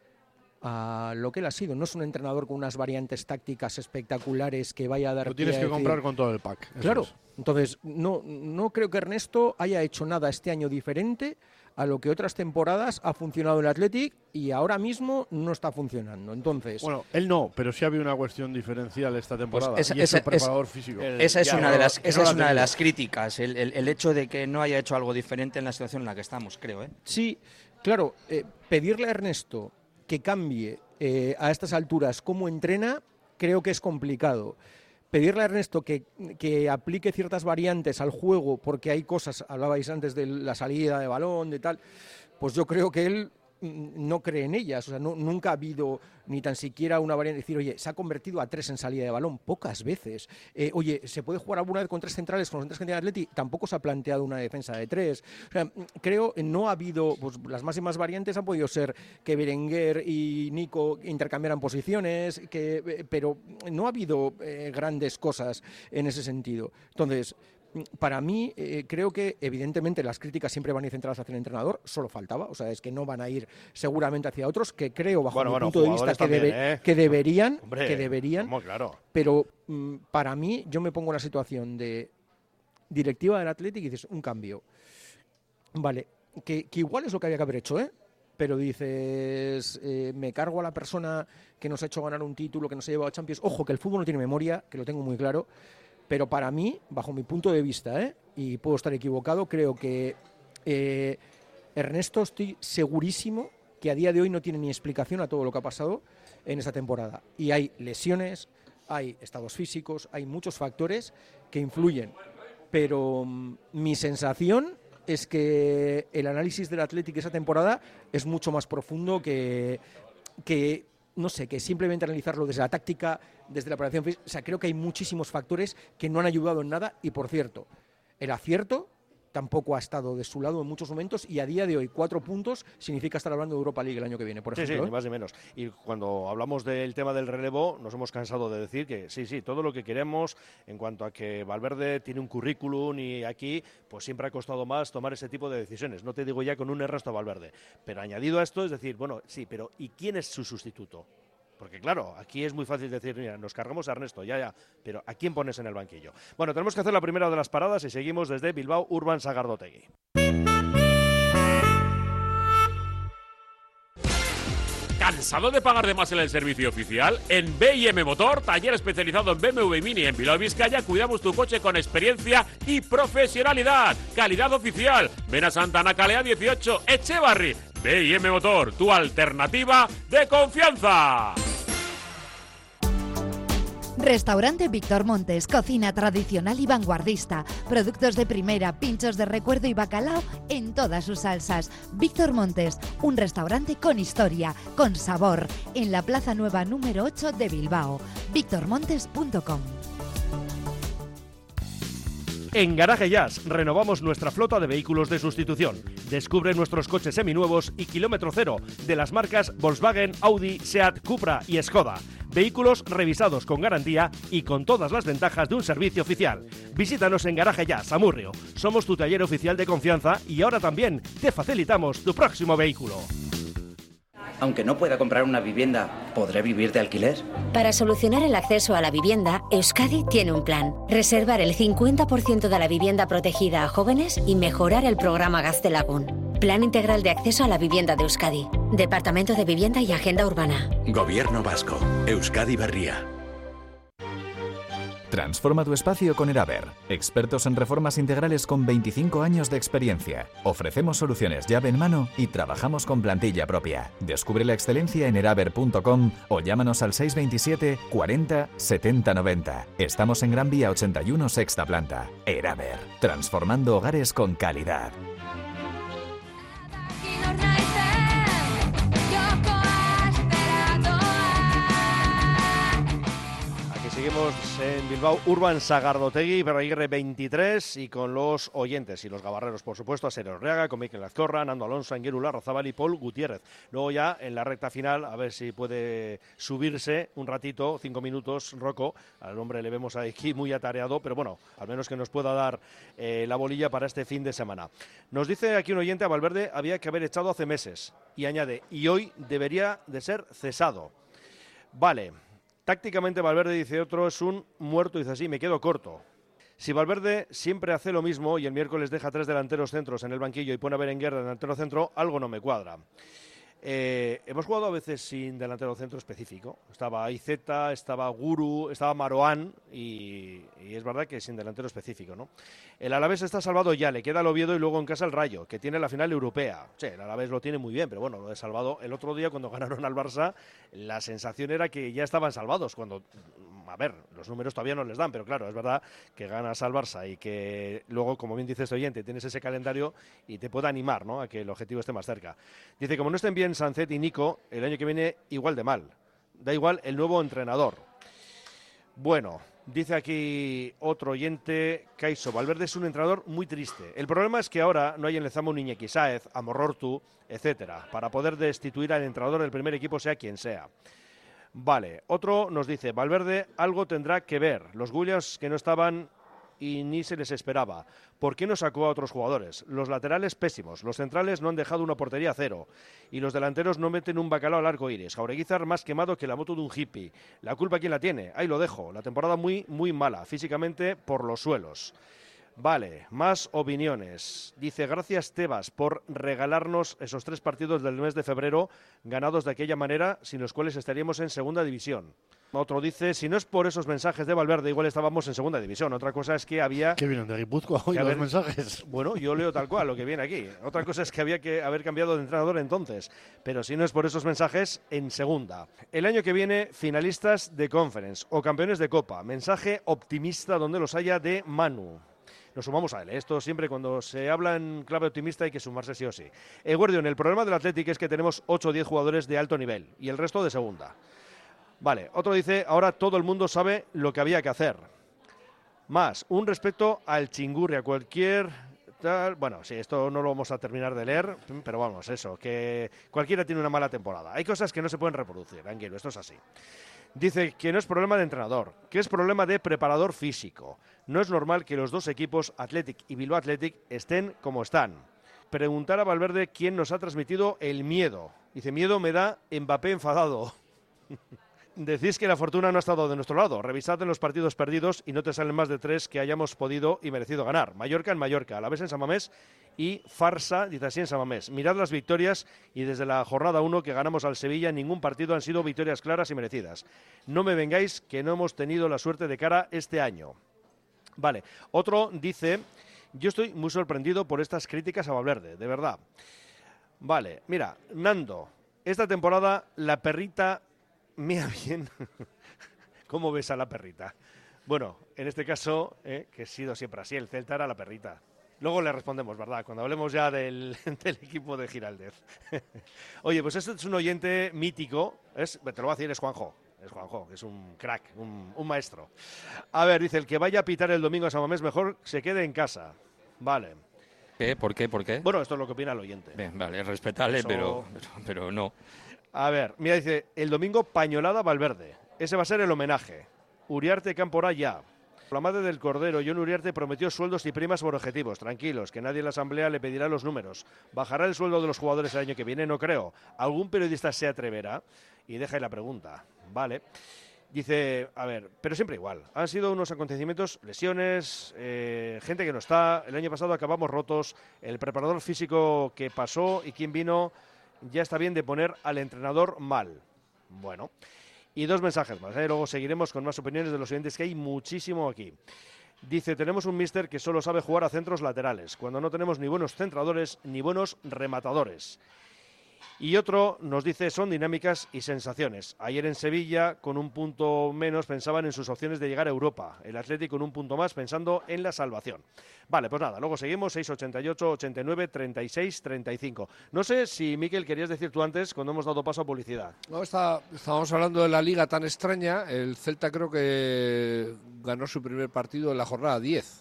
a lo que él ha sido. No es un entrenador con unas variantes tácticas espectaculares que vaya a dar... Lo tienes pie a que decir, comprar con todo el pack. Claro. Es. Entonces, no, no creo que Ernesto haya hecho nada este año diferente a lo que otras temporadas ha funcionado en el Athletic y ahora mismo no está funcionando. Entonces, bueno, él no, pero sí ha habido una cuestión diferencial esta temporada. Pues esa, y es esa, el preparador es, físico. El, esa es ya, una no, de las, que esa no es una de tenido. las críticas, el, el, el hecho de que no haya hecho algo diferente en la situación en la que estamos, creo. ¿eh? Sí, claro, eh, pedirle a Ernesto que cambie eh, a estas alturas cómo entrena, creo que es complicado. Pedirle a Ernesto que, que aplique ciertas variantes al juego, porque hay cosas, hablabais antes de la salida de balón, de tal, pues yo creo que él no cree en ellas. O sea, no, nunca ha habido ni tan siquiera una variante de decir, oye, se ha convertido a tres en salida de balón, pocas veces. Eh, oye, ¿se puede jugar alguna vez con tres centrales, con los tres que tiene Atleti? Tampoco se ha planteado una defensa de tres. O sea, creo que no ha habido, pues las máximas variantes han podido ser que Berenguer y Nico intercambiaran posiciones, que, pero no ha habido eh, grandes cosas en ese sentido. Entonces, para mí, eh, creo que evidentemente las críticas siempre van a ir centradas hacia el entrenador, solo faltaba, o sea, es que no van a ir seguramente hacia otros, que creo, bajo bueno, mi bueno, punto de vista, que, también, debe, ¿eh? que deberían, Hombre, que deberían, vamos, claro. pero mm, para mí, yo me pongo en la situación de directiva del Athletic y dices, un cambio, vale, que, que igual es lo que había que haber hecho, ¿eh? Pero dices, eh, me cargo a la persona que nos ha hecho ganar un título, que nos ha llevado a Champions, ojo, que el fútbol no tiene memoria, que lo tengo muy claro. Pero para mí, bajo mi punto de vista, ¿eh? y puedo estar equivocado, creo que eh, Ernesto, estoy segurísimo que a día de hoy no tiene ni explicación a todo lo que ha pasado en esta temporada. Y hay lesiones, hay estados físicos, hay muchos factores que influyen. Pero mm, mi sensación es que el análisis del Athletic esa temporada es mucho más profundo que... que no sé, que simplemente analizarlo desde la táctica, desde la operación física. O sea, creo que hay muchísimos factores que no han ayudado en nada y, por cierto, el acierto tampoco ha estado de su lado en muchos momentos y a día de hoy cuatro puntos significa estar hablando de Europa League el año que viene, por ejemplo. Sí, sí, ¿eh? ni más ni menos. Y cuando hablamos del tema del relevo, nos hemos cansado de decir que sí, sí, todo lo que queremos en cuanto a que Valverde tiene un currículum y aquí pues siempre ha costado más tomar ese tipo de decisiones. No te digo ya con un Ernesto Valverde, pero añadido a esto es decir, bueno, sí, pero ¿y quién es su sustituto? Porque claro, aquí es muy fácil decir, mira, nos cargamos a Ernesto, ya, ya, pero ¿a quién pones en el banquillo? Bueno, tenemos que hacer la primera de las paradas y seguimos desde Bilbao Urban Sagardotegui. ¿Cansado de pagar de más en el servicio oficial? En B I M Motor, taller especializado en B M W Mini en Bilbao, Vizcaya, cuidamos tu coche con experiencia y profesionalidad. Calidad oficial. Ven a Santa Ana Calea dieciocho, Echevarri. B I M Motor, tu alternativa de confianza. Restaurante Víctor Montes, cocina tradicional y vanguardista, productos de primera, pinchos de recuerdo y bacalao en todas sus salsas. Víctor Montes, un restaurante con historia, con sabor, en la Plaza Nueva número ocho de Bilbao. víctor montes punto com. En Garaje Jazz renovamos nuestra flota de vehículos de sustitución. Descubre nuestros coches seminuevos y kilómetro cero de las marcas Volkswagen, Audi, Seat, Cupra y Skoda. Vehículos revisados con garantía y con todas las ventajas de un servicio oficial. Visítanos en Garaje Ya, Samurrio. Somos tu taller oficial de confianza y ahora también te facilitamos tu próximo vehículo. Aunque no pueda comprar una vivienda, ¿podré vivir de alquiler? Para solucionar el acceso a la vivienda, Euskadi tiene un plan. Reservar el cincuenta por ciento de la vivienda protegida a jóvenes y mejorar el programa Gaztelagun. Plan integral de acceso a la vivienda de Euskadi. Departamento de Vivienda y Agenda Urbana. Gobierno Vasco. Euskadi Berria. Transforma tu espacio con Eraber, expertos en reformas integrales con veinticinco años de experiencia. Ofrecemos soluciones llave en mano y trabajamos con plantilla propia. Descubre la excelencia en eraber punto com o llámanos al seis veintisiete cuarenta setenta noventa. Estamos en Gran Vía ochenta y uno, sexta planta. Eraber, transformando hogares con calidad. Seguimos en Bilbao, Urban Sagardotegui, Berraguirre veintitrés, y con los oyentes y los gabarreros, por supuesto, a Sergio Orreaga, con Mikel Azcorra, Nando Alonso, Anguero Larrazabal y Paul Gutiérrez. Luego ya en la recta final, a ver si puede subirse un ratito, cinco minutos, Rocco. Al hombre le vemos aquí muy atareado, pero bueno, al menos que nos pueda dar eh, la bolilla para este fin de semana. Nos dice aquí un oyente, a Valverde había que haber echado hace meses, y añade, y hoy debería de ser cesado. Vale. Tácticamente Valverde, dice otro, es un muerto, dice así, me quedo corto. Si Valverde siempre hace lo mismo y el miércoles deja tres delanteros centros en el banquillo y pone a Berenguer de delantero centro, algo no me cuadra. Eh, hemos jugado a veces sin delantero centro específico. Estaba Aizeta, estaba Guru, estaba Maroán y, y es verdad que sin delantero específico, ¿no? El Alavés está salvado ya, le queda el Oviedo y luego en casa el Rayo, que tiene la final europea. Sí, el Alavés lo tiene muy bien, pero bueno, lo de salvado. El otro día cuando ganaron al Barça, la sensación era que ya estaban salvados, cuando, a ver, los números todavía no les dan, pero claro, es verdad que ganas al Barça y que luego, como bien dice este oyente, tienes ese calendario y te puede animar, ¿no?, a que el objetivo esté más cerca. Dice, como no estén bien Sancet y Nico, el año que viene igual de mal. Da igual el nuevo entrenador. Bueno, dice aquí otro oyente, Caiso, Valverde es un entrenador muy triste. El problema es que ahora no hay en Lezama un Iñaki Sáez, Amorortu, etcétera, para poder destituir al entrenador del primer equipo, sea quien sea. Vale, otro nos dice, Valverde algo tendrá que ver. Los Williams que no estaban y ni se les esperaba. ¿Por qué no sacó a otros jugadores? Los laterales pésimos, los centrales no han dejado una portería a cero y los delanteros no meten un bacalao al arco iris. Jaureguizar más quemado que la moto de un hippie. ¿La culpa quién la tiene? Ahí lo dejo. La temporada muy, muy mala, físicamente por los suelos. Vale, más opiniones. Dice, gracias Tebas por regalarnos esos tres partidos del mes de febrero ganados de aquella manera, sin los cuales estaríamos en segunda división. Otro dice, si no es por esos mensajes de Valverde, igual estábamos en segunda división. Otra cosa es que había... ¿Qué vienen de Guipúzcoa hoy los mensajes? Bueno, yo leo tal cual lo que viene aquí. Otra cosa es que había que haber cambiado de entrenador entonces. Pero si no es por esos mensajes, en segunda. El año que viene, finalistas de Conference o campeones de Copa. Mensaje optimista donde los haya de Manu. Nos sumamos a él. Esto siempre cuando se habla en clave optimista hay que sumarse sí o sí. Eh, Guardión, el problema del Athletic es que tenemos ocho o diez jugadores de alto nivel y el resto de segunda. Vale, otro dice, ahora todo el mundo sabe lo que había que hacer. Más, un respecto al Chingurri, a cualquier... Tal, bueno, sí, esto no lo vamos a terminar de leer, pero vamos, eso, que cualquiera tiene una mala temporada. Hay cosas que no se pueden reproducir, Anguilo, esto es así. Dice que no es problema de entrenador, que es problema de preparador físico. No es normal que los dos equipos, Athletic y Bilbao Athletic, estén como están. Preguntar a Valverde quién nos ha transmitido el miedo. Dice, miedo me da Mbappé enfadado. Decís que la fortuna no ha estado de nuestro lado. Revisad en los partidos perdidos y no te salen más de tres que hayamos podido y merecido ganar. Mallorca en Mallorca, Alavés en San Mamés y farsa, dice así, en San Mamés. Mirad las victorias y desde la jornada uno que ganamos al Sevilla, ningún partido han sido victorias claras y merecidas. No me vengáis que no hemos tenido la suerte de cara este año. Vale, otro dice, yo estoy muy sorprendido por estas críticas a Valverde, de verdad. Vale, mira, Nando, esta temporada la perrita... Mira bien, ¿cómo ves a la perrita? Bueno, en este caso, eh, que ha sido siempre así, el Celta era la perrita. Luego le respondemos, ¿verdad? Cuando hablemos ya del, del equipo de Giraldez. Oye, pues este es un oyente mítico, es, te lo voy a decir, es Juanjo. Es Juanjo, que es un crack, un, un maestro. A ver, dice, el que vaya a pitar el domingo a San Mamés mejor se quede en casa. Vale. ¿Qué? ¿Por qué? ¿Por qué? Bueno, esto es lo que opina el oyente. Bien, vale, respetable, Eso... pero, pero, pero no. A ver, mira, dice, el domingo pañolada Valverde. ese va a ser el homenaje. Uriarte Cámpora ya. La madre del Cordero, Jon Uriarte, prometió sueldos y primas por objetivos. Tranquilos, que nadie en la asamblea le pedirá los números. ¿Bajará el sueldo de los jugadores el año que viene? No creo. ¿Algún periodista se atreverá? Y deja ahí la pregunta. Vale. Dice, a ver, pero siempre igual. Han sido unos acontecimientos, lesiones, eh, gente que no está. El año pasado acabamos rotos. El preparador físico que pasó y quien vino, ya está bien de poner al entrenador mal. Bueno, y dos mensajes más. ¿eh? Luego seguiremos con más opiniones de los oyentes, que hay muchísimo aquí. Dice, tenemos un míster que solo sabe jugar a centros laterales, cuando no tenemos ni buenos centradores ni buenos rematadores. Y otro nos dice, son dinámicas y sensaciones. Ayer en Sevilla, con un punto menos, pensaban en sus opciones de llegar a Europa. El Atlético con un punto más, pensando en la salvación. Vale, pues nada, luego seguimos, seis ochenta y ocho, ochenta y nueve, treinta y seis, treinta y cinco. No sé si, Miquel, querías decir tú antes, cuando hemos dado paso a publicidad. No, está, estábamos hablando de la liga tan extraña. El Celta creo que ganó su primer partido en la jornada diez.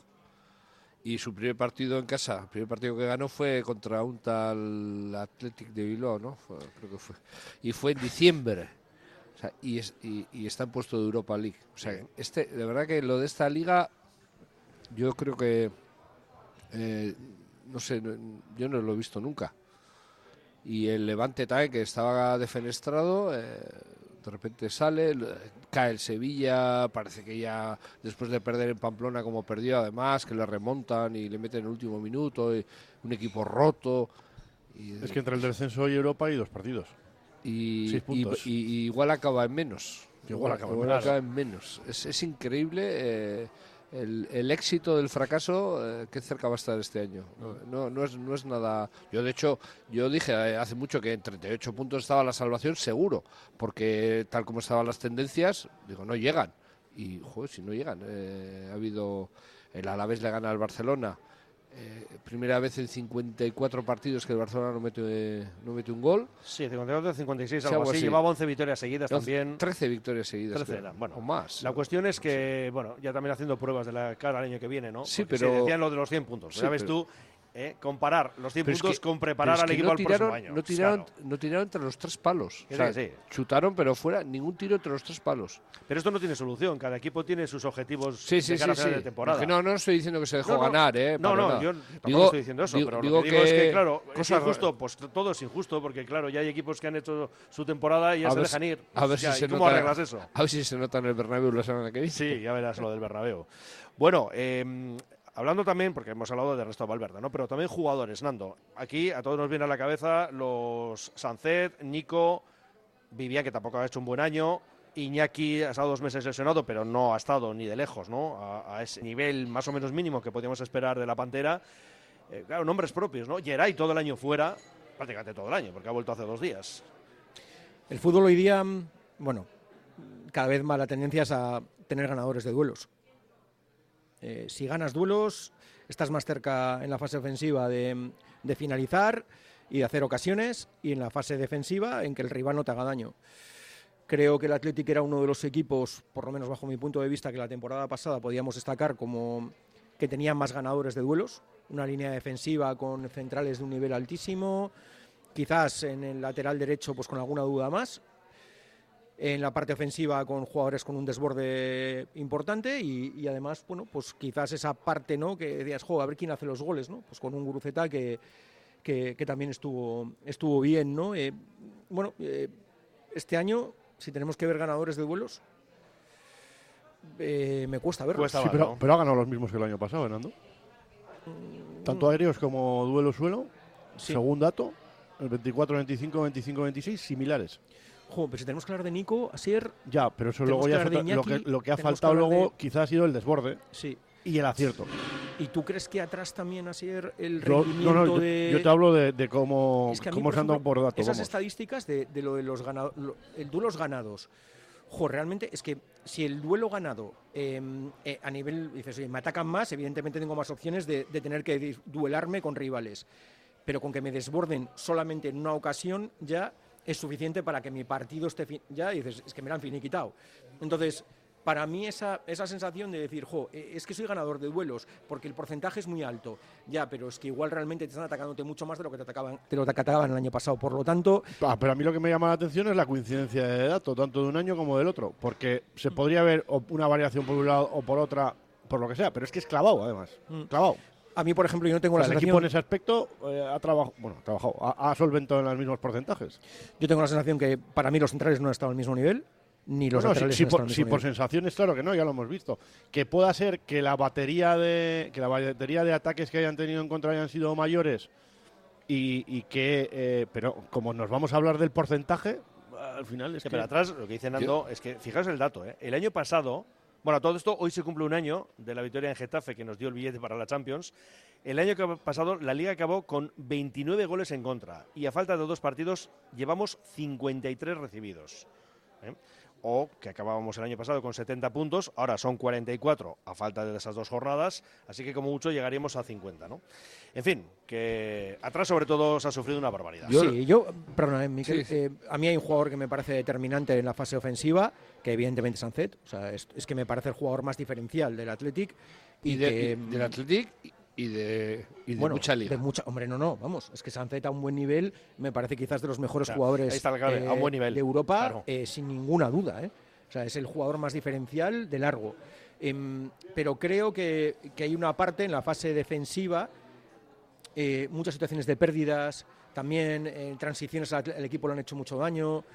Y su primer partido en casa, el primer partido que ganó fue contra un tal Athletic de Bilbao, ¿no? Fue, creo que fue. Y fue en diciembre. O sea, y, es, y, y está en puesto de Europa League. O sea, este, de verdad que lo de esta liga, yo creo que, eh, no sé, no, yo no lo he visto nunca. Y el Levante también, que estaba defenestrado, eh, de repente sale, cae el Sevilla, parece que ya después de perder en Pamplona como perdió, además, que le remontan y le meten en el último minuto, y un equipo roto. Y, es que entre el descenso y Europa hay dos partidos. Y, Seis puntos. y, y, y igual acaba en menos. Igual acaba en igual menos. acaba en menos. Es, es increíble eh, el, el éxito del fracaso, eh, qué cerca va a estar este año. No, no, no, es, no es nada. Yo, de hecho, yo dije hace mucho que en treinta y ocho puntos estaba la salvación seguro, porque tal como estaban las tendencias, digo, no llegan. Y, joder, si no llegan. Eh, ha habido. El Alavés le gana al Barcelona. Eh, primera vez en cincuenta y cuatro partidos que el Barcelona no mete, no mete un gol. Sí, cincuenta y cuatro, cincuenta y seis, Sí, algo algo así. así. Llevaba once victorias seguidas once, también. trece victorias seguidas. trece creo. eran, bueno, o más. La cuestión es que, bueno, ya también haciendo pruebas de la cara al año que viene, ¿no? Sí, Porque pero- se decían lo de los cien puntos. Sí, ya ves pero- tú, eh, comparar los cien Pero es puntos que- con preparar pero es al que equipo no al tiraron, próximo año. No tiraron, Claro. no tiraron entre los tres palos. Que O sea, sí, que sí. chutaron, pero fuera ningún tiro entre los tres palos. Pero esto no tiene solución. Cada equipo tiene sus objetivos Sí, sí, de cara sí. a final sí. de temporada. Que no, no estoy diciendo que se dejó No, no. ganar, ¿eh? No, para no, nada. yo tampoco Digo- estoy diciendo eso, digo- pero digo lo que digo es que, que claro, es cosas- injusto, pues todo es injusto, porque claro, ya hay equipos que han hecho su temporada y ya A se ver dejan si- ir. A ver Ya, si ¿y se ¿Cómo nota, arreglas eso? A ver si se nota en el Bernabéu la semana que viene. Sí, ya verás lo del Bernabéu. Bueno, eh, hablando también, porque hemos hablado de Ernesto Valverde, ¿no? Pero también jugadores, Nando. Aquí a todos nos viene a la cabeza los Sancet, Nico, Vivian, que tampoco ha hecho un buen año, Iñaki ha estado dos meses lesionado, pero no ha estado ni de lejos, ¿no? A, a ese nivel más o menos mínimo que podíamos esperar de la Pantera. Eh, claro, nombres propios, ¿no? Geray todo el año fuera, prácticamente todo el año, porque ha vuelto hace dos días. El fútbol hoy día, bueno, cada vez más la tendencia es a tener ganadores de duelos. Eh, si ganas duelos, estás más cerca en la fase ofensiva de, de finalizar y de hacer ocasiones, y en la fase defensiva en que el rival no te haga daño. Creo que el Athletic era uno de los equipos, por lo menos bajo mi punto de vista, que la temporada pasada podíamos destacar como que tenía más ganadores de duelos, una línea defensiva con centrales de un nivel altísimo, quizás en el lateral derecho pues con alguna duda más, en la parte ofensiva con jugadores con un desborde importante y, y además, bueno, pues quizás esa parte, ¿no?, que decías, jo, a ver quién hace los goles, ¿no? Pues con un Guruceta que, que, que también estuvo, estuvo bien, ¿no? Eh, bueno, eh, este año, si tenemos que ver ganadores de duelos, eh, me cuesta verlo. Sí, pero, pero ha ganado los mismos que el año pasado, Hernando. Tanto aéreos como duelo-suelo, Sí. según dato, el veinticuatro veinticinco, veinticinco veintiséis, similares. Jo, pero si tenemos que hablar de Nico, Asier... Ya, pero eso tenemos luego ya que es hablar de otra- lo, que, Iñaki, lo que ha tenemos que faltado hablar luego de- quizás ha sido el desborde Sí. y el acierto. ¿Y tú crees que atrás también, Asier, el Yo, rendimiento no, no, yo, de...? yo te hablo de, de cómo, Es que a mí, cómo por se han dado ejemplo, por datos. esas vamos. estadísticas de, de lo de los ganados, el duelos ganados. Jo, realmente es que si el duelo ganado eh, eh, a nivel, dices, oye, me atacan más, evidentemente tengo más opciones de, de tener que dis- duelarme con rivales. Pero con que me desborden solamente en una ocasión ya es suficiente para que mi partido esté fin- ya y dices, es que me lo han finiquitado. Entonces, para mí esa, esa sensación de decir, jo, es que soy ganador de duelos, porque el porcentaje es muy alto, ya, pero es que igual realmente te están atacándote mucho más de lo que te atacaban, te lo atacaban el año pasado, por lo tanto... Ah, pero a mí lo que me llama la atención es la coincidencia de datos, tanto de un año como del otro, porque se podría ver una variación por un lado o por otra, por lo que sea, pero es que es clavado, además, mm. clavado. A mí, por ejemplo, yo no tengo o sea, la el sensación... equipo en ese aspecto eh, ha trabajado, bueno, ha trabajado, ha, ha solventado en los mismos porcentajes. Yo tengo la sensación que para mí los centrales no han estado al mismo nivel, ni los bueno, laterales si, no si, están por, al mismo si nivel. por sensaciones, claro que no, ya lo hemos visto. Que pueda ser que la batería de que la batería de ataques que hayan tenido en contra hayan sido mayores y, y que, eh, pero como nos vamos a hablar del porcentaje, al final es sí, que... Pero atrás, lo que dice Nando, es que, fijaos el dato, ¿eh? El año pasado, bueno, todo esto, hoy se cumple un año de la victoria en Getafe que nos dio el billete para la Champions. El año que ha pasado, la Liga acabó con veintinueve goles en contra y a falta de dos partidos llevamos cincuenta y tres recibidos. ¿eh? O que acabábamos el año pasado con setenta puntos, ahora son cuarenta y cuatro a falta de esas dos jornadas, así que como mucho llegaríamos a cincuenta, ¿no? En fin, que atrás sobre todo se ha sufrido una barbaridad. Yo, sí, yo, perdona, Miquel, sí, sí. Eh, a mí hay un jugador que me parece determinante en la fase ofensiva, que evidentemente es Sancet, o sea, es, es que me parece el jugador más diferencial del Athletic. Y, y, de, que, y del Athletic y de, y de bueno, mucha liga. De mucha, hombre, no, no, vamos, es que Sancet a un buen nivel, me parece quizás de los mejores claro, jugadores ahí está la clave, eh, a un buen nivel, de Europa, claro. eh, sin ninguna duda, ¿eh? O sea, es el jugador más diferencial de largo. Eh, pero creo que, que hay una parte en la fase defensiva, eh, muchas situaciones de pérdidas, también eh, transiciones al, al equipo le han hecho mucho daño.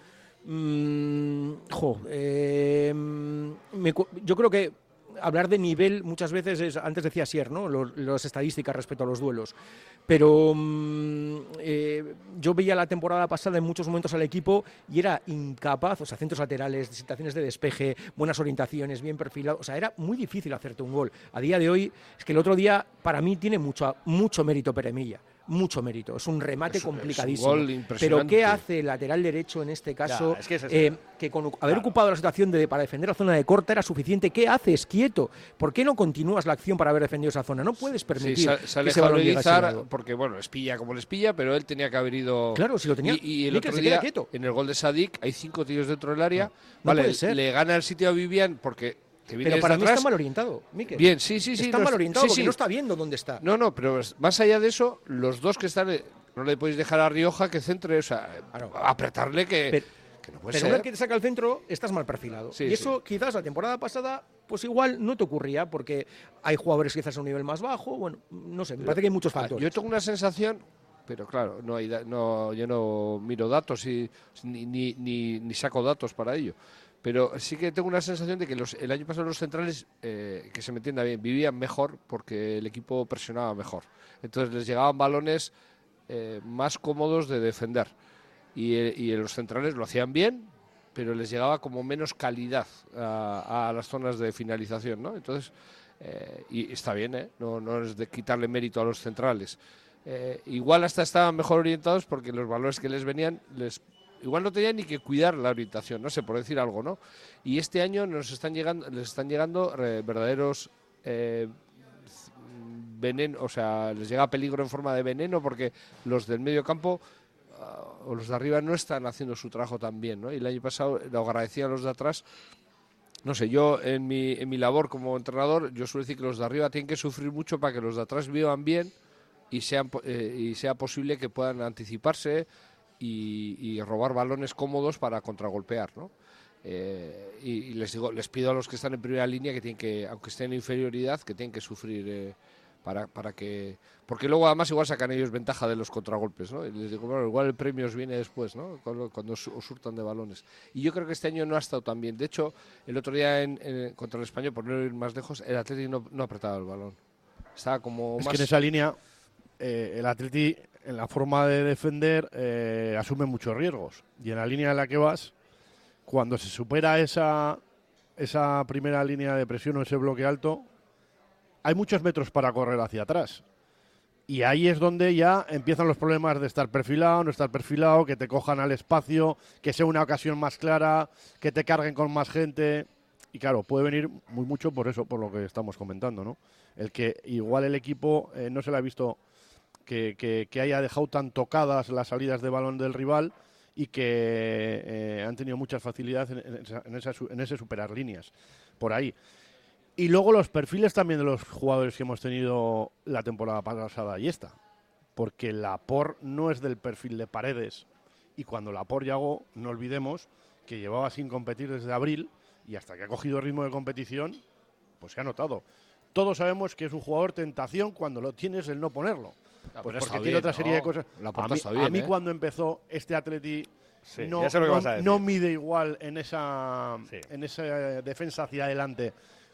Mm, jo, eh, me, yo creo que hablar de nivel muchas veces es, antes decía Sier, ¿no? Los, las estadísticas respecto a los duelos, pero mmm, eh, yo veía la temporada pasada en muchos momentos al equipo y era incapaz, o sea, centros laterales, situaciones de despeje, buenas orientaciones, bien perfilado, o sea, era muy difícil hacerte un gol. A día de hoy, es que el otro día para mí tiene mucho, mucho mérito Peremilla. Mucho mérito, es un remate es, complicadísimo. Es un gol impresionante. Pero ¿qué hace el lateral derecho en este caso? Ya, es que, es eh, que con haber claro. ocupado la situación de, para defender la zona de corta era suficiente. ¿Qué haces, quieto? ¿Por qué no continúas la acción para haber defendido esa zona? No puedes permitir sí, sale, sale que ese balón llegue a porque bueno, les pilla como les pilla, pero él tenía que haber ido. Claro, si lo tenía. Y, y el otro día, quieto. En el gol de Sadik, hay cinco tiros dentro del área. No, vale, no puede ser. Le gana el sitio a Vivian porque. Pero para mí atrás. está mal orientado, Miquel. Bien, sí, sí, sí. Está no, mal orientado sí, porque sí. no está viendo dónde está. No, no, pero más allá de eso, los dos que están, no le podéis dejar a Rioja que centre, o sea, claro. apretarle que, pero, que no puede pero ser. una vez que te saca el centro, estás mal perfilado. Sí, y eso sí. quizás la temporada pasada, pues igual no te ocurría porque hay jugadores quizás a un nivel más bajo, bueno, no sé, me parece que hay muchos factores. Yo tengo una sensación. Pero claro, no hay, no, yo no miro datos y, ni, ni, ni, ni saco datos para ello. Pero sí que tengo una sensación de que los, el año pasado los centrales, eh, que se me entienda bien, vivían mejor porque el equipo presionaba mejor. Entonces les llegaban balones eh, más cómodos de defender. Y, y los centrales lo hacían bien, pero les llegaba como menos calidad a, a las zonas de finalización, ¿no? Entonces, eh, y está bien, ¿eh? No, no es de quitarle mérito a los centrales. Eh, igual hasta estaban mejor orientados porque los valores que les venían les igual no tenían ni que cuidar la orientación, no sé, por decir algo, ¿no? Y este año nos están llegando, les están llegando eh, verdaderos eh, veneno, o sea, les llega peligro en forma de veneno porque los del medio campo uh, o los de arriba no están haciendo su trabajo tan bien, ¿no? Y el año pasado lo agradecían los de atrás. No sé, yo en mi, en mi labor como entrenador, yo suelo decir que los de arriba tienen que sufrir mucho para que los de atrás vivan bien y, sean, eh, y sea posible que puedan anticiparse y, y robar balones cómodos para contragolpear, ¿no? Eh, y, y les digo, les pido a los que están en primera línea que tienen que, aunque estén en inferioridad, que tienen que sufrir eh, para, para que, porque luego además igual sacan ellos ventaja de los contragolpes, ¿no? Y les digo, bueno, igual el premio os viene después, ¿no? Cuando, cuando os, os surtan de balones. Y yo creo que este año no ha estado tan bien. De hecho, el otro día en, en, contra el Español, por no ir más lejos, el Atleti no, no apretaba el balón. Estaba como es más... que en esa línea eh, el Atleti en la forma de defender eh, asume muchos riesgos. Y en la línea en la que vas, cuando se supera esa, esa primera línea de presión o ese bloque alto, hay muchos metros para correr hacia atrás. Y ahí es donde ya empiezan los problemas de estar perfilado, no estar perfilado, que te cojan al espacio, que sea una ocasión más clara, que te carguen con más gente. Y claro, puede venir muy mucho por eso, por lo que estamos comentando, ¿no? El que igual el equipo eh, no se le ha visto que, que, que haya dejado tan tocadas las salidas de balón del rival y que eh, han tenido muchas facilidades en, en, esa, en, esa, en ese superar líneas, por ahí. Y luego los perfiles también de los jugadores que hemos tenido la temporada pasada y esta, porque Laporte no es del perfil de Paredes, y cuando Laporte llegó, no olvidemos que llevaba sin competir desde abril, y hasta que ha cogido ritmo de competición, pues se ha notado. Todos sabemos que es un jugador tentación cuando lo tienes el no ponerlo. Ah, pues pero porque está tiene bien, otra serie ¿no? de cosas. Laporte A mí, está bien, a mí ¿eh? cuando empezó este Atleti Sí, no, ya sé lo que no, vas a decir. no mide igual en esa, Sí. en esa defensa hacia adelante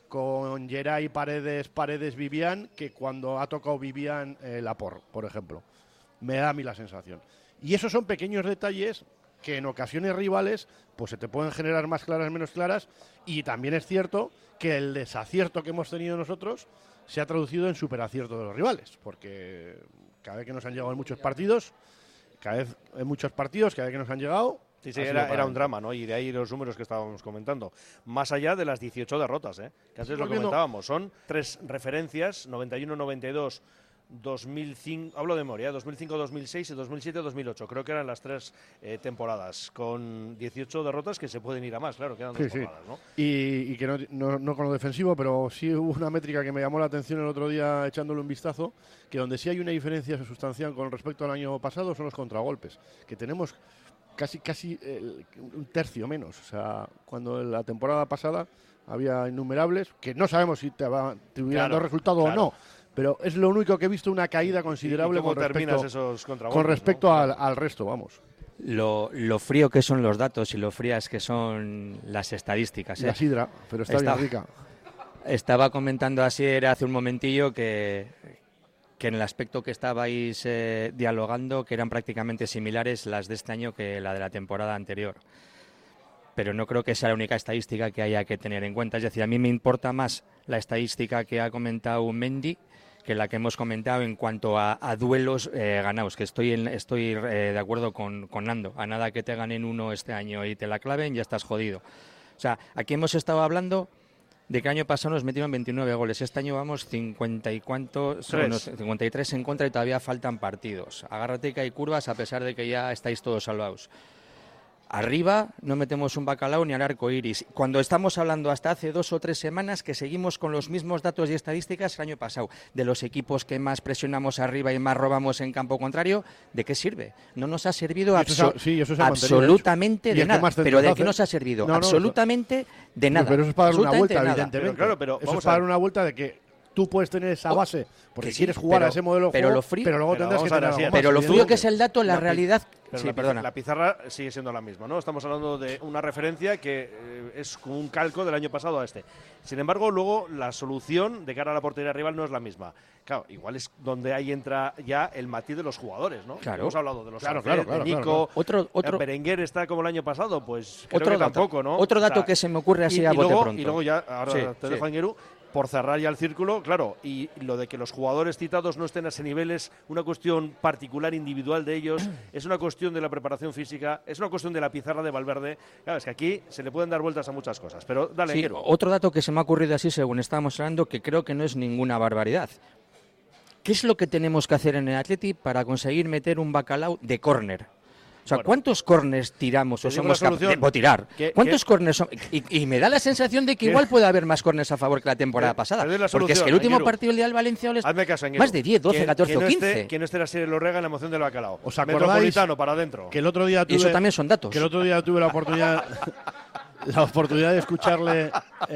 con Geray, Paredes, Paredes, Vivian, que cuando ha tocado Vivian eh, Laporte, por ejemplo. Me da a mí la sensación. Y esos son pequeños detalles que en ocasiones rivales pues se te pueden generar más claras, menos claras, y también es cierto que el desacierto que hemos tenido nosotros se ha traducido en superacierto de los rivales, porque cada vez que nos han llegado en muchos partidos, cada vez en muchos partidos, cada vez que nos han llegado... Sí, sí, ha sido era, para era un adentro. drama, ¿no? Y de ahí los números que estábamos comentando. Más allá de las dieciocho derrotas, ¿eh? Que antes lo Volviendo- comentábamos. Son tres referencias, noventa y uno noventa y dos, dos mil cinco, hablo de memoria, dos mil cinco dos mil seis y dos mil siete dos mil ocho. Creo que eran las tres eh, temporadas, con dieciocho derrotas que se pueden ir a más, claro, quedan dos Sí, sí. temporadas, ¿no? Y, y que no, no, no con lo defensivo, pero sí hubo una métrica que me llamó la atención el otro día echándole un vistazo, que donde sí hay una diferencia sustancial con respecto al año pasado son los contragolpes, que tenemos casi casi eh, un tercio menos. O sea, cuando en la temporada pasada había innumerables, que no sabemos si te, va, te hubieran Claro, dado resultado claro. o no, pero es lo único que he visto, una caída considerable ¿Y cómo con terminas respecto, esos contragolpes, con no? respecto al, al resto, vamos. Lo, lo frío que son los datos y lo frías que son las estadísticas. ¿eh? La sidra, pero está, Está- bien rica. Estaba comentando así era hace un momentillo que, que en el aspecto que estabais eh, dialogando, que eran prácticamente similares las de este año que la de la temporada anterior. Pero no creo que sea la única estadística que haya que tener en cuenta. Es decir, a mí me importa más la estadística que ha comentado Mendy que la que hemos comentado en cuanto a, a duelos eh, ganados, que estoy en- estoy eh, de acuerdo con, con Nando. A nada que te ganen uno este año y te la claven, ya estás jodido. O sea, aquí hemos estado hablando de que el año pasado nos metieron veintinueve goles. Este año vamos cincuenta y cuántos, Tres. bueno, cincuenta y tres en contra y todavía faltan partidos. Agárrate que hay curvas a pesar de que ya estáis todos salvados. Arriba no metemos un bacalao ni al arco iris. Cuando estamos hablando hasta hace dos o tres semanas que seguimos con los mismos datos y estadísticas el año pasado, de los equipos que más presionamos arriba y más robamos en campo contrario, ¿de qué sirve? No nos ha servido Y eso se ha- abso- sí, eso se ha mantenido, absolutamente de hecho. Y de el que nada. más ¿Pero centros de hace- qué nos ha servido? No, no, absolutamente de nada. Pero eso es para dar una Absolutamente vuelta, de nada. evidentemente. Pero claro, pero eso vamos es para a dar ver. una vuelta de que tú puedes tener esa Oh, base porque que sí, quieres jugar pero- a ese modelo de pero juego, lo frío- pero luego pero tendrás vamos que a ver, tener así algo es. más, Pero lo frío evidentemente. que es el dato, la pi- realidad... pero Sí, la, piz- perdona. la pizarra sigue siendo la misma, ¿no? Estamos hablando de una referencia que eh, es como un calco del año pasado a este. Sin embargo, luego la solución de cara a la portería rival no es la misma. Claro, igual es donde ahí entra ya el matiz de los jugadores, ¿no? Claro. Hemos hablado de los Claro, Sánchez, claro, claro, de Nico, claro, Otro, otro, eh, Berenguer está como el año pasado, pues creo otro que dato, tampoco, ¿no? otro O dato sea, que se me ocurre así y, a y bote luego, pronto. y luego ya, ahora Sí, te sí. dejo, Angueru, por cerrar ya el círculo, claro, y lo de que los jugadores citados no estén a ese nivel es una cuestión particular, individual de ellos, es una cuestión de la preparación física, es una cuestión de la pizarra de Valverde. Claro, es que aquí se le pueden dar vueltas a muchas cosas, pero dale, Sí, Angueru. otro dato que se me ha ocurrido así según estábamos hablando, que creo que no es ninguna barbaridad. ¿Qué es lo que tenemos que hacer en el Atleti para conseguir meter un bacalao de córner? O sea, Bueno. ¿cuántos corners tiramos Te o digo somos la capaces solución. de o tirar? ¿Qué- ¿Cuántos qué- corners son? Y, y me da la sensación de que ¿Qué? igual puede haber más corners a favor que la temporada Te- pasada. te doy la Porque es que el solución, último Angueru. partido del día del Valencia les- Hazme caso, Angueru. más de diez, doce, Que- catorce que no o esté- quince. que no esté la serie Lorega en la emoción del bacalao. ¿Os acordáis Metropolitano para adentro. Que el otro día Y tuve, eso también son datos. que el otro día tuve la oportunidad la oportunidad de escucharle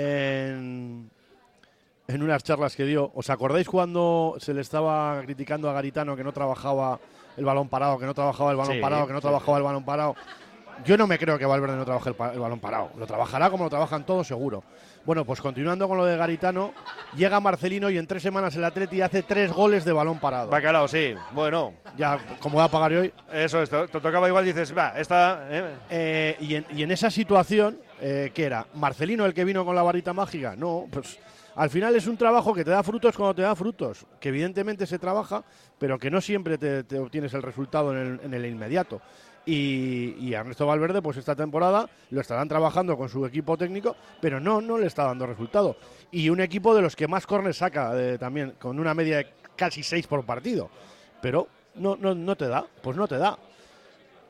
en, en unas charlas que dio. ¿Os acordáis cuando se le estaba criticando a Garitano que no trabajaba el balón parado, que no trabajaba el balón Sí, parado, que no sí. trabajaba el balón parado? Yo no me creo que Valverde no trabaje el, pa- el balón parado. Lo trabajará como lo trabajan todos, seguro. Bueno, pues continuando con lo de Garitano, llega Marcelino y en tres semanas el Atleti hace tres goles de balón parado. Bacalao, sí. Bueno, Ya, como va a pagar hoy. eso es. Te te tocaba igual, dices, va, esta. eh, Eh, y, en, y en esa situación, eh, ¿qué era? ¿Marcelino el que vino con la varita mágica? No, pues al final es un trabajo que te da frutos cuando te da frutos, que evidentemente se trabaja, pero que no siempre te, te obtienes el resultado en el, en el inmediato. Y, y Ernesto Valverde, pues esta temporada lo estarán trabajando con su equipo técnico, pero no, no le está dando resultado. Y un equipo de los que más córneres saca eh, también, con una media de casi seis por partido. Pero no, no, no te da, pues no te da.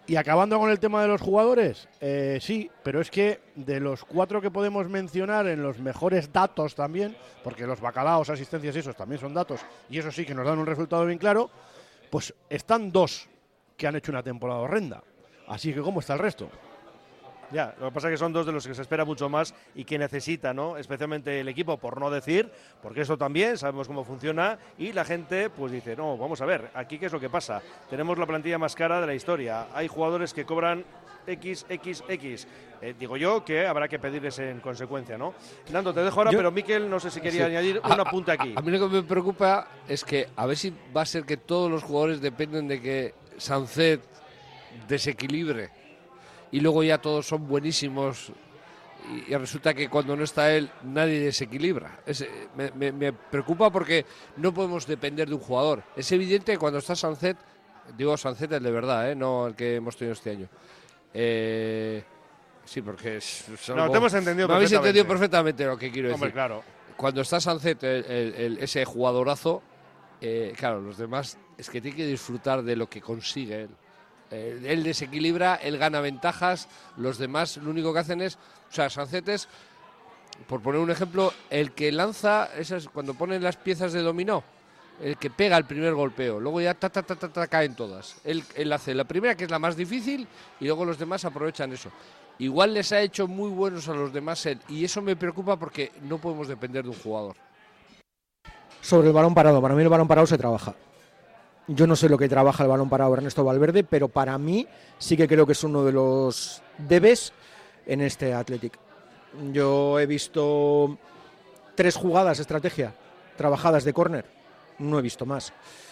Y acabando con el tema de los jugadores, eh, sí, pero es que de los cuatro que podemos mencionar en los mejores datos también, porque los bacalaos, asistencias y esos también son datos, y eso sí que nos dan un resultado bien claro, pues están dos que han hecho una temporada horrenda. Así que ¿cómo está el resto? Ya, lo que pasa es que son dos de los que se espera mucho más y que necesita, ¿no? Especialmente el equipo, por no decir, porque eso también sabemos cómo funciona y la gente pues dice, no, vamos a ver, aquí qué es lo que pasa. Tenemos la plantilla más cara de la historia, hay jugadores que cobran X, X, X. Eh, digo yo que habrá que pedirles en consecuencia, ¿no? Nando, te dejo ahora, yo, pero Miquel, no sé si quería sí. añadir un apunte aquí. A, a mí lo que me preocupa es que a ver si va a ser que todos los jugadores dependen de que Sánchez desequilibre. Y luego ya todos son buenísimos y, y resulta que cuando no está él nadie desequilibra. Es, me, me, me preocupa porque no podemos depender de un jugador. Es evidente que cuando está Sánchez, digo Sánchez el de verdad, ¿eh? No el que hemos tenido este año. Eh, sí, porque es, es algo, no, te hemos entendido me habéis entendido perfectamente lo que quiero Hombre, decir. Claro. Cuando está Sánchez, el, el, el, ese jugadorazo, eh, claro, los demás es que tiene que disfrutar de lo que consigue él. Eh, él desequilibra, él gana ventajas, los demás lo único que hacen es, o sea, Sánchez es, por poner un ejemplo, el que lanza, esas, cuando ponen las piezas de dominó, el que pega el primer golpeo, luego ya ta, ta, ta, ta, ta, caen todas. Él, él hace la primera, que es la más difícil, y luego los demás aprovechan eso. Igual les ha hecho muy buenos a los demás él, y eso me preocupa porque no podemos depender de un jugador. Sobre el balón parado, para mí el balón parado se trabaja. Yo no sé lo que trabaja el balón parado Ernesto Valverde, pero para mí sí que creo que es uno de los debes en este Athletic. Yo he visto tres jugadas de estrategia trabajadas de córner, no he visto más.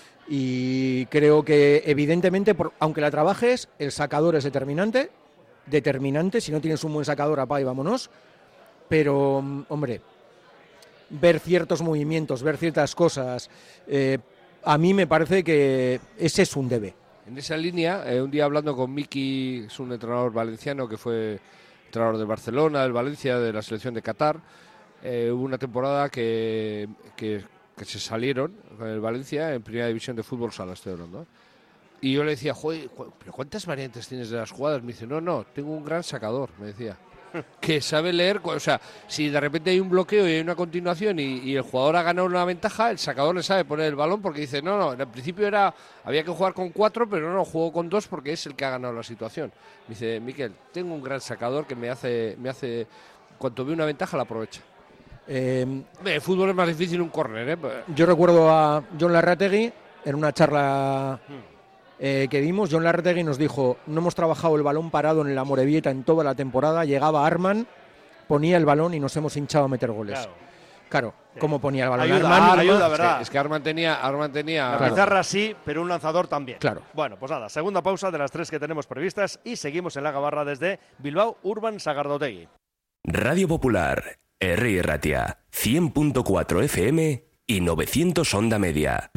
Y creo que evidentemente, por, aunque la trabajes, el sacador es determinante, determinante, si no tienes un buen sacador, apá y vámonos. Pero, hombre, ver ciertos movimientos, ver ciertas cosas... Eh, A mí me parece que ese es un debe. En esa línea, eh, un día hablando con Miki, es un entrenador valenciano que fue entrenador del Barcelona, del Valencia, de la selección de Qatar, eh, hubo una temporada que, que, que se salieron con el Valencia en primera división de fútbol sala, estoy hablando. Y yo le decía, joder, ¿pero cuántas variantes tienes de las jugadas? Me dice, no, no, tengo un gran sacador, me decía. Que sabe leer, o sea, si de repente hay un bloqueo y hay una continuación y, y el jugador ha ganado una ventaja, el sacador le sabe poner el balón porque dice, no, no, al principio era había que jugar con cuatro, pero no, juego con dos porque es el que ha ganado la situación. Me dice, Miquel, tengo un gran sacador que me hace, me hace cuanto ve una ventaja la aprovecha. Eh, el fútbol es más difícil un córner, ¿eh? Yo recuerdo a Jon Larrategui en una charla... Eh, que vimos, Jon Larrategui nos dijo, no hemos trabajado el balón parado en la Amorebieta en toda la temporada, llegaba Arman, ponía el balón y nos hemos hinchado a meter goles. Claro, claro sí. ¿Cómo ponía el balón? Ayuda, Arman, ayuda, Arman, ayuda, ¿verdad? Es que, es que Arman tenía... Arman tenía la pizarra sí, pero un lanzador también. Claro. Bueno, pues nada, segunda pausa de las tres que tenemos previstas y seguimos en la Gabarra desde Bilbao, Urban Sagardotegui. Radio Popular, Herri Ratia, cien punto cuatro F M y novecientos onda media.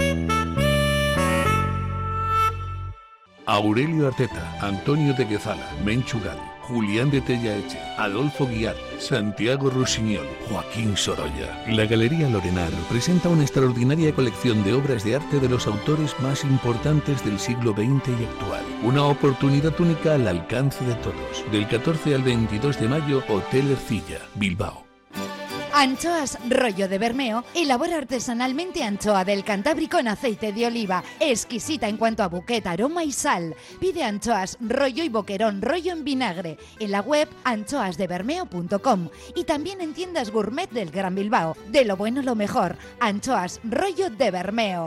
Aurelio Arteta, Antonio de Guezala, Menchu Gal, Julián de Tellaeche, Adolfo Guiar, Santiago Rusiñol, Joaquín Sorolla. La Galería Lorenar presenta una extraordinaria colección de obras de arte de los autores más importantes del siglo veinte y actual. Una oportunidad única al alcance de todos. Del catorce al veintidós de mayo, Hotel Ercilla, Bilbao. Anchoas Rollo de Bermeo elabora artesanalmente anchoa del Cantábrico en aceite de oliva, exquisita en cuanto a bouquet, aroma y sal. Pide anchoas Rollo y boquerón Rollo en vinagre en la web anchoas de bermeo punto com y también en tiendas gourmet del Gran Bilbao. De lo bueno lo mejor, Anchoas Rollo de Bermeo.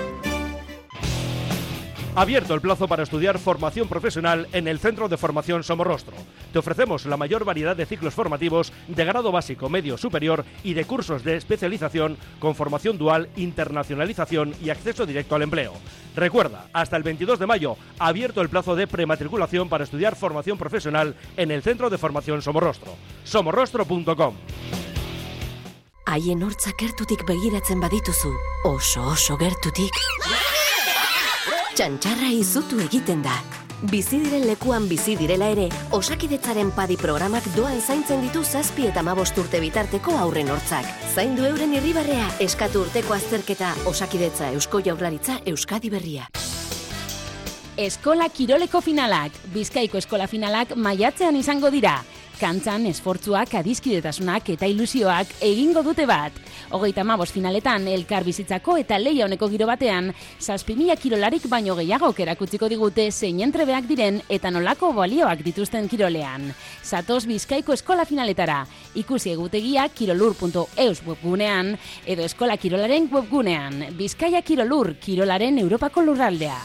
Abierto el plazo para estudiar formación profesional en el Centro de Formación Somorrostro. Te ofrecemos la mayor variedad de ciclos formativos de grado básico, medio, superior y de cursos de especialización con formación dual, internacionalización y acceso directo al empleo. Recuerda, hasta el veintidós de mayo, abierto el plazo de prematriculación para estudiar formación profesional en el Centro de Formación Somorrostro. somorrostro punto com. Haien hortzak gertutik begiratzen badituzu, oso oso gertutik. Txantxarra izutu egiten da. Bizi diren lekuan bizi direla ere, Osakidetzaren padi programak doan zaintzen ditu zazpi eta hamabost urte bitarteko haurren hortzak. Zaindu euren irribarrea, eskatu urteko azterketa, Osakidetza, Eusko Jaurlaritza, Euskadi Berria. Eskola Kiroleko finalak, Bizkaiko eskola finalak maiatzean izango dira. Kantzan, esfortzuak, adiskidetasunak eta ilusioak egingo dute bat. Hogeita hamabost finaletan, elkar bizitzako eta leia honeko giro batean, zazpi mila kirolarik baino gehiagok erakutziko digute zein entrebeak diren eta nolako balioak dituzten kirolean. Zatoz Bizkaiko eskola finaletara, ikusi egutegia kirolur puntu eus webgunean edo eskola kirolaren webgunean. Bizkaia Kirolur, kirolaren Europako lurraldea.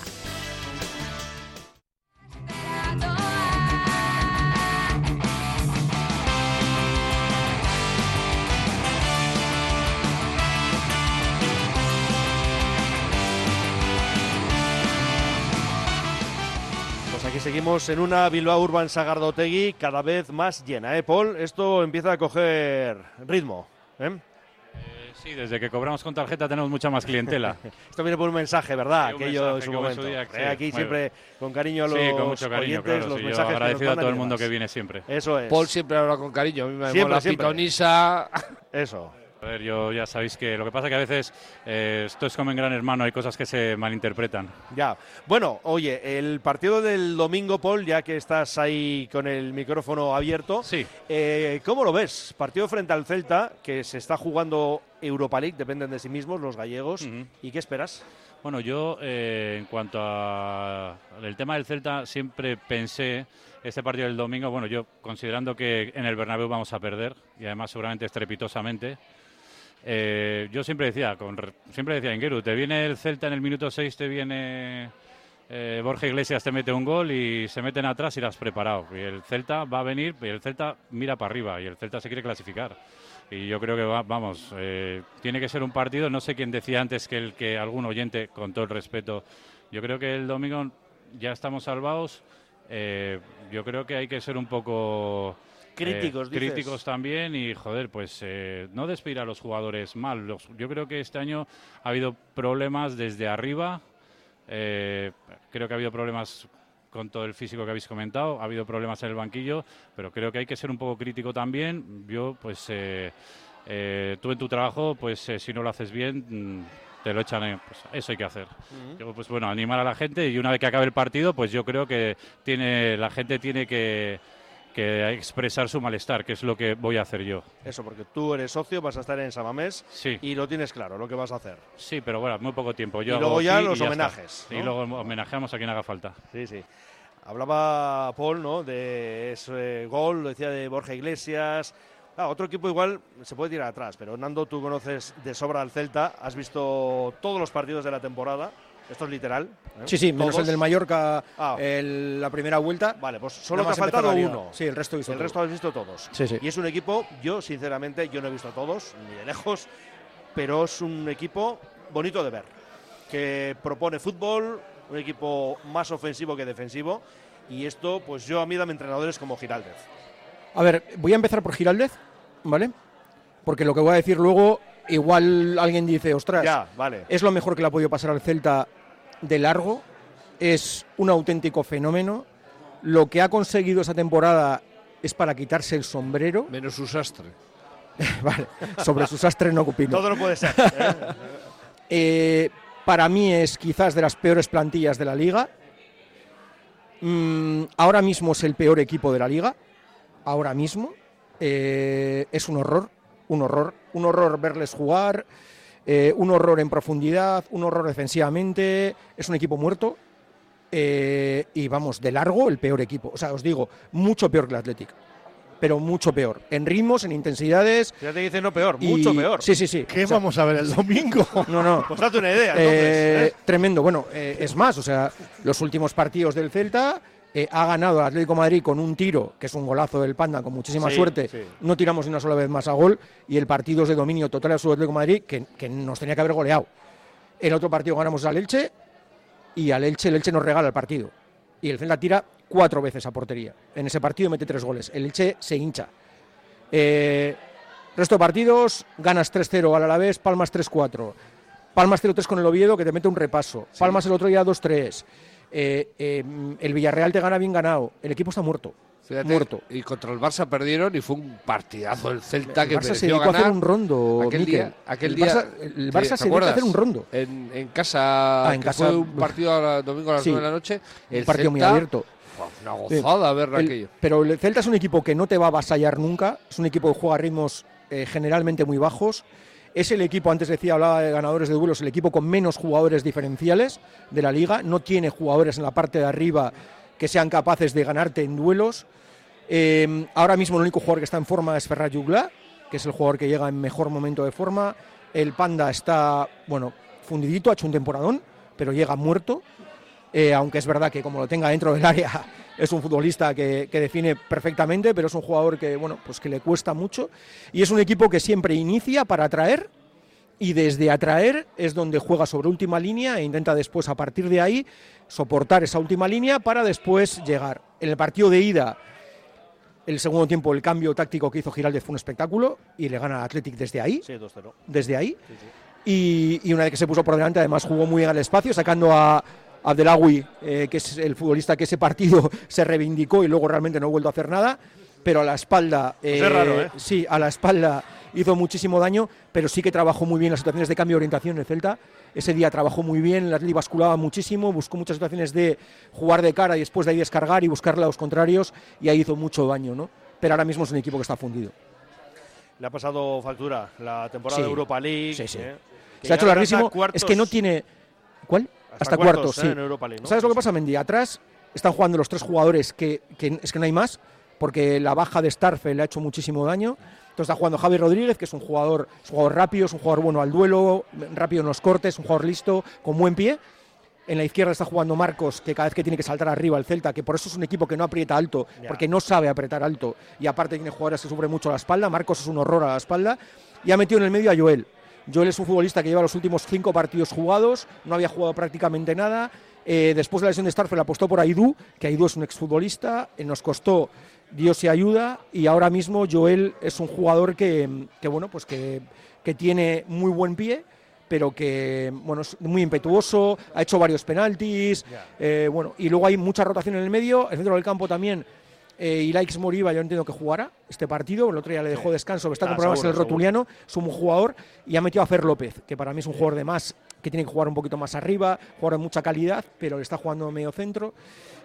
Aquí seguimos en una Bilbao Urban Sagardotegui cada vez más llena, ¿eh, Paul? Esto empieza a coger ritmo, ¿eh? Eh, sí, desde que cobramos con tarjeta tenemos mucha más clientela. Esto viene por un mensaje, ¿verdad? Sí, un Aquello mensaje en su que hubo en momento. su día, sí, Eh, aquí muy siempre bien. con cariño a los Sí, con mucho cariño, oyentes, claro, los sí, yo mensajes que nos agradecido a mandan todo y el mundo demás. que viene siempre. Eso es. Paul siempre habla con cariño, a mí me Siempre, mola siempre. pitonisa. Eso. A ver, yo ya sabéis que lo que pasa es que a veces eh, esto es como en Gran Hermano, hay cosas que se malinterpretan. Ya. Bueno, oye, el partido del domingo, Paul, ya que estás ahí con el micrófono abierto, sí. eh, ¿cómo lo ves? Partido frente al Celta, que se está jugando Europa League, dependen de sí mismos los gallegos. Uh-huh. ¿Y qué esperas? Bueno, yo eh, en cuanto al tema del Celta siempre pensé este partido del domingo, bueno, yo considerando que en el Bernabéu vamos a perder y además seguramente estrepitosamente, eh, yo siempre decía, con, siempre decía, Ingeru, te viene el Celta en el minuto seis, te viene eh, Borja Iglesias, te mete un gol y se meten atrás y lo has preparado. Y el Celta va a venir y el Celta mira para arriba y el Celta se quiere clasificar. Y yo creo que va, vamos, eh, tiene que ser un partido, no sé quién decía antes que el que algún oyente, con todo el respeto, yo creo que el domingo ya estamos salvados. Eh, yo creo que hay que ser un poco críticos, eh, críticos también y joder, pues eh, no despedir a los jugadores mal. Los, yo creo que este año ha habido problemas desde arriba. Eh, creo que ha habido problemas con todo el físico que habéis comentado, ha habido problemas en el banquillo, pero creo que hay que ser un poco crítico también. Yo, pues, eh, eh, tú en tu trabajo, pues, eh, si no lo haces bien, te lo echan, eh, pues eso hay que hacer. Uh-huh. Yo, pues bueno, animar a la gente y una vez que acabe el partido, pues yo creo que tiene la gente tiene que, que expresar su malestar, que es lo que voy a hacer yo. Eso, porque tú eres socio, vas a estar en San Mamés sí. y lo tienes claro, lo que vas a hacer. Sí, pero bueno, muy poco tiempo. Yo y luego hago ya sí los y ya homenajes. ¿no? Y luego homenajeamos a quien haga falta. Sí, sí. Hablaba Paul, ¿no?, de ese gol, lo decía de Borja Iglesias. Ah, otro equipo igual se puede tirar atrás, pero Nando, tú conoces de sobra al Celta, has visto todos los partidos de la temporada, esto es literal. ¿eh? Sí, sí, menos ¿Todos? el del Mallorca, ah. el, la primera vuelta. Vale, pues solo te ha faltado uno. Sí, el resto he visto El todo. resto has visto todos. Sí, sí. Y es un equipo, yo sinceramente, yo no he visto a todos, ni de lejos, pero es un equipo bonito de ver, que propone fútbol, un equipo más ofensivo que defensivo, y esto, pues yo a mí dame entrenadores como Giraldez. A ver, voy a empezar por Giraldez, ¿vale? Porque lo que voy a decir luego, igual alguien dice, ostras, ya, vale. es lo mejor que le ha podido pasar al Celta de largo, es un auténtico fenómeno. Lo que ha conseguido esa temporada es para quitarse el sombrero. Menos su sastre. Vale, sobre su sastre no opino. Todo no puede ser. ¿eh? eh, para mí es quizás de las peores plantillas de la Liga. Mm, ahora mismo es el peor equipo de la Liga. Ahora mismo. Eh, es un horror, un horror, un horror verles jugar, eh, un horror en profundidad, un horror defensivamente. Es un equipo muerto. Eh, y vamos, de largo el peor equipo. O sea, os digo, mucho peor que el Athletic. Pero mucho peor. En ritmos, en intensidades. Ya te dicen no peor, y... mucho peor. Sí, sí, sí. ¿Qué o sea, vamos a ver el domingo? No, no. Pues date una idea, entonces. Eh, ¿eh? Tremendo. Bueno, eh, es más, o sea, los últimos partidos del Celta eh, ha ganado el Atlético de Madrid con un tiro, que es un golazo del Panda, con muchísima Sí, suerte. sí. No tiramos ni una sola vez más a gol. Y el partido es de dominio total absoluto del Atlético de Madrid, que, que nos tenía que haber goleado. El otro partido ganamos al Elche, y al Elche, el Elche nos regala el partido. Y el Celta tira cuatro veces a portería. En ese partido mete tres goles. El Elche se hincha. Eh, resto de partidos, ganas tres cero al Alavés, palmas tres cuatro. Palmas cero tres con el Oviedo, que te mete un repaso. Sí. Palmas el otro día dos tres. Eh, eh, el Villarreal te gana bien ganado, el equipo está muerto. Fíjate, muerto. Y contra el Barça perdieron y fue un partidazo el Celta el que Barça se mereció dedicó a ganar. hacer un rondo, aquel Miquel. día, aquel el día Barça, el Barça se dedicó a hacer un rondo en, en casa, ah, en que casa fue un partido a la, domingo a las sí, nueve de la noche. El un partido Celta, muy abierto. Una gozada sí. ver el, aquello. Pero el Celta es un equipo que no te va a avasallar nunca, es un equipo que juega a ritmos eh, generalmente muy bajos. Es el equipo, antes decía, hablaba de ganadores de duelos, el equipo con menos jugadores diferenciales de la liga. No tiene jugadores en la parte de arriba que sean capaces de ganarte en duelos. Eh, ahora mismo el único jugador que está en forma es Ferran Jugla, que es el jugador que llega en mejor momento de forma. El Panda está, bueno, fundidito, ha hecho un temporadón, pero llega muerto. Eh, aunque es verdad que como lo tenga dentro del área es un futbolista que, que define perfectamente, pero es un jugador que, bueno, pues que le cuesta mucho. Y es un equipo que siempre inicia para atraer, y desde atraer es donde juega sobre última línea e intenta después, a partir de ahí, soportar esa última línea para después llegar. En el partido de ida, el segundo tiempo, el cambio táctico que hizo Giraldez fue un espectáculo y le gana al Athletic desde ahí. Sí, dos cero. Desde ahí. Sí, sí. Y, y una vez que se puso por delante, además jugó muy bien al espacio, sacando a Abdelawi, eh, que es el futbolista que ese partido se reivindicó y luego realmente no ha vuelto a hacer nada, pero a la espalda, eh, pues es raro, ¿eh? sí, a la espalda hizo muchísimo daño, pero sí que trabajó muy bien las situaciones de cambio de orientación en el Celta. Ese día trabajó muy bien, el Atleti basculaba muchísimo, buscó muchas situaciones de jugar de cara y después de ahí descargar y buscar a los contrarios, y ahí hizo mucho daño, ¿no? Pero ahora mismo es un equipo que está fundido. Le ha pasado factura la temporada Sí, de Europa League. sí, sí. ¿eh? Se ha hecho larguísimo, cuartos, es que no tiene... ¿Cuál? Hasta, Hasta cuartos, cuartos, ¿eh? sí. En Europa League, ¿no? ¿Sabes lo que pasa, Mendy? Atrás están jugando los tres jugadores que, que es que no hay más, porque la baja de Starfe le ha hecho muchísimo daño. Entonces está jugando Javi Rodríguez, que es un jugador, es un jugador rápido, es un jugador bueno al duelo, rápido en los cortes, un jugador listo, con buen pie. En la izquierda está jugando Marcos, que cada vez que tiene que saltar arriba el Celta, que por eso es un equipo que no aprieta alto, Ya. porque no sabe apretar alto, y aparte tiene jugadores que sufren mucho a la espalda. Marcos es un horror a la espalda, y ha metido en el medio a Joel. Joel es un futbolista que lleva los últimos cinco partidos jugados, no había jugado prácticamente nada. Eh, después de la lesión de Starfel apostó por Aidú, que Aidú es un exfutbolista, eh, nos costó Dios y ayuda, y ahora mismo Joel es un jugador que, que bueno, pues que, que tiene muy buen pie, pero que bueno, es muy impetuoso, ha hecho varios penaltis, eh, bueno, y luego hay mucha rotación en el medio, el centro del campo también. Eh, Ilaix Moriba, yo entiendo que jugará este partido, el otro día le dejó Sí. descanso, que está Ah, con problemas en el seguro, rotuliano, es un jugador, y ha metido a Fer López, que para mí es un jugador de más, que tiene que jugar un poquito más arriba, jugador de mucha calidad, pero le está jugando en medio centro.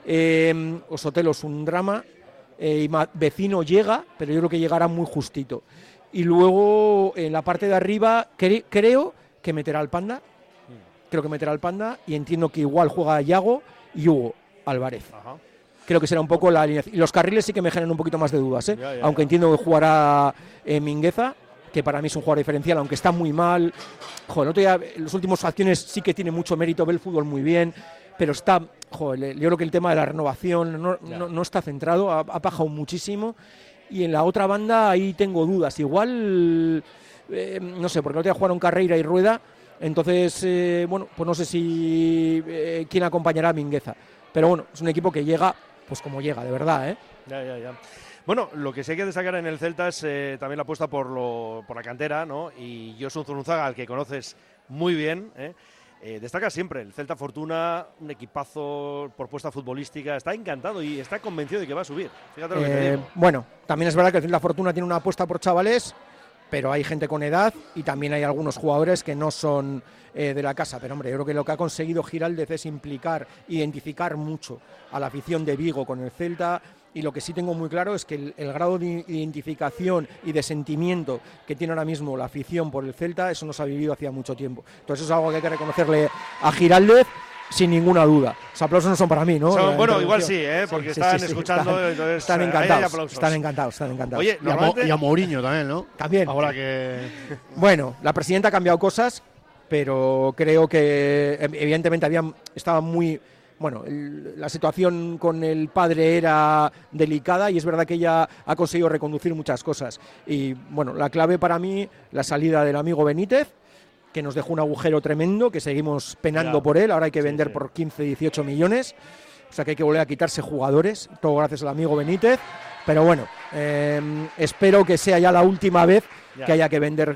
Eh, Osotelo es un drama, eh, y Ma- Vecino llega, pero yo creo que llegará muy justito. Y luego en la parte de arriba cre- creo que meterá al Panda, creo que meterá al Panda, y entiendo que igual juega Yago y Hugo Álvarez. Ajá. Creo que será un poco la alineación. Y los carriles sí que me generan un poquito más de dudas, ¿eh? Ya, ya, aunque ya. entiendo que jugará eh, Mingueza, que para mí es un jugador diferencial, aunque está muy mal. Joder, el otro día, en las últimas acciones sí que tiene mucho mérito, ve el fútbol muy bien, pero está, joder, yo creo que el tema de la renovación no, no, no está centrado, ha, ha bajado muchísimo. Y en la otra banda ahí tengo dudas. Igual, eh, no sé, porque el otro día jugaron Carreira y Rueda, entonces, eh, bueno, pues no sé si eh, quién acompañará a Mingueza. Pero bueno, es un equipo que llega, pues como llega, de verdad, ¿eh? Ya, ya, ya. Bueno, lo que sí hay que destacar en el Celta es eh, también la apuesta por, lo, por la cantera, ¿no? Y Josu Zurunzaga, al que conoces muy bien, ¿eh? Eh, destaca siempre el Celta Fortuna, un equipazo, propuesta futbolística, está encantado y está convencido de que va a subir. Fíjate lo que te Eh, digo. bueno, también es verdad que el Celta Fortuna tiene una apuesta por chavales, pero hay gente con edad y también hay algunos jugadores que no son eh, de la casa. Pero hombre, yo creo que lo que ha conseguido Giraldez es implicar, identificar mucho a la afición de Vigo con el Celta. Y lo que sí tengo muy claro es que el, el grado de identificación y de sentimiento que tiene ahora mismo la afición por el Celta, eso no se ha vivido hacía mucho tiempo. Entonces eso es algo que hay que reconocerle a Giraldez sin ninguna duda. Los aplausos no son para mí, ¿no? Son- La bueno, igual intervención. sí, ¿eh? Porque Sí, están sí, sí, escuchando, están- entonces, están ahí hay encantados, aplausos. están encantados, están encantados. Oye, Y a, Mo- normalmente- y a Mourinho también, ¿no? También. Ahora que... Bueno, la presidenta ha cambiado cosas, pero creo que ev- evidentemente había, estaba muy... Bueno, el- la situación con el padre era delicada y es verdad que ella ha conseguido reconducir muchas cosas. Y bueno, la clave para mí, la salida del amigo Benítez, que nos dejó un agujero tremendo, que seguimos penando Ya. por él, ahora hay que Sí, vender sí. por quince, dieciocho millones, o sea que hay que volver a quitarse jugadores, todo gracias al amigo Benítez, pero bueno, eh, espero que sea ya la última vez Ya. que haya que vender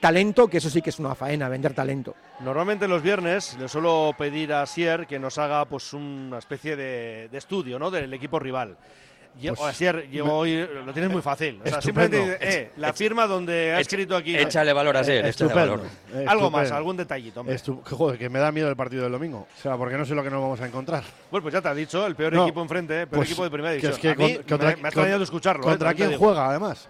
talento, que eso sí que es una faena, vender talento. Normalmente los viernes le suelo pedir a Sier que nos haga pues una especie de, de estudio, ¿no?, del equipo rival. Yo, pues, Sier, yo hoy lo tienes muy fácil. O sea, simplemente eh, la firma donde ha escrito aquí. Échale valor a Sier. Estupendo. Valor. Algo más, algún detallito. Hombre. Estu Joder, que me da miedo el partido del domingo. O sea, porque no sé lo que nos vamos a encontrar. Bueno, pues ya te ha dicho, el peor no, equipo enfrente, el peor pues, equipo de primera división. Es que a mí con, contra, me, me ha extrañado escucharlo. ¿Contra eh, quién juega, además?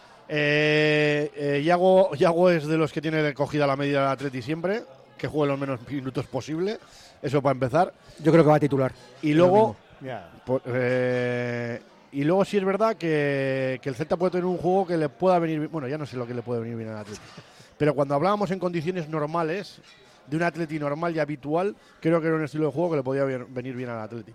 Eh, eh, Yago, Yago es de los que tiene cogida la media del Atleti siempre, que juegue los menos minutos posible. Eso para empezar. Yo creo que va a titular. Y luego... Por, eh, Y luego sí es verdad que, que el Celta puede tener un juego que le pueda venir... Bueno, ya no sé lo que le puede venir bien al Atleti. Pero cuando hablábamos en condiciones normales, de un Atleti normal y habitual, creo que era un estilo de juego que le podía venir bien al Atleti.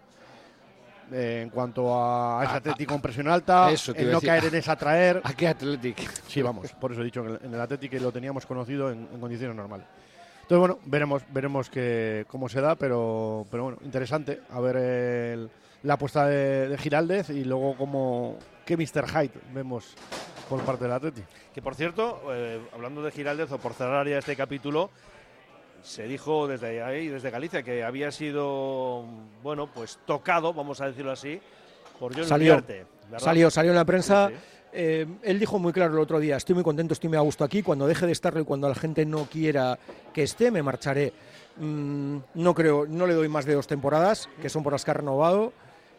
Eh, en cuanto a ese Atleti con presión alta, eso, en no caer en esa traer... ¿A qué Atleti? Sí, vamos, por eso he dicho que en el Atleti que lo teníamos conocido en, en condiciones normales. Entonces, bueno, veremos veremos que, cómo se da, pero, pero bueno, interesante a ver el... la apuesta de, de Giraldez y luego como qué mister Hyde vemos por parte del Atleti. Que por cierto, eh, hablando de Giraldez, o por cerrar ya este capítulo, se dijo desde ahí, desde Galicia, que había sido, bueno, pues tocado, vamos a decirlo así, por John Salió, Uriarte, salió, salió en la prensa. Sí, sí. Eh, él dijo muy claro el otro día, estoy muy contento, estoy muy a gusto aquí, cuando deje de estarlo y cuando la gente no quiera que esté, me marcharé. Mm, no creo, no le doy más de dos temporadas, que son por las que ha renovado.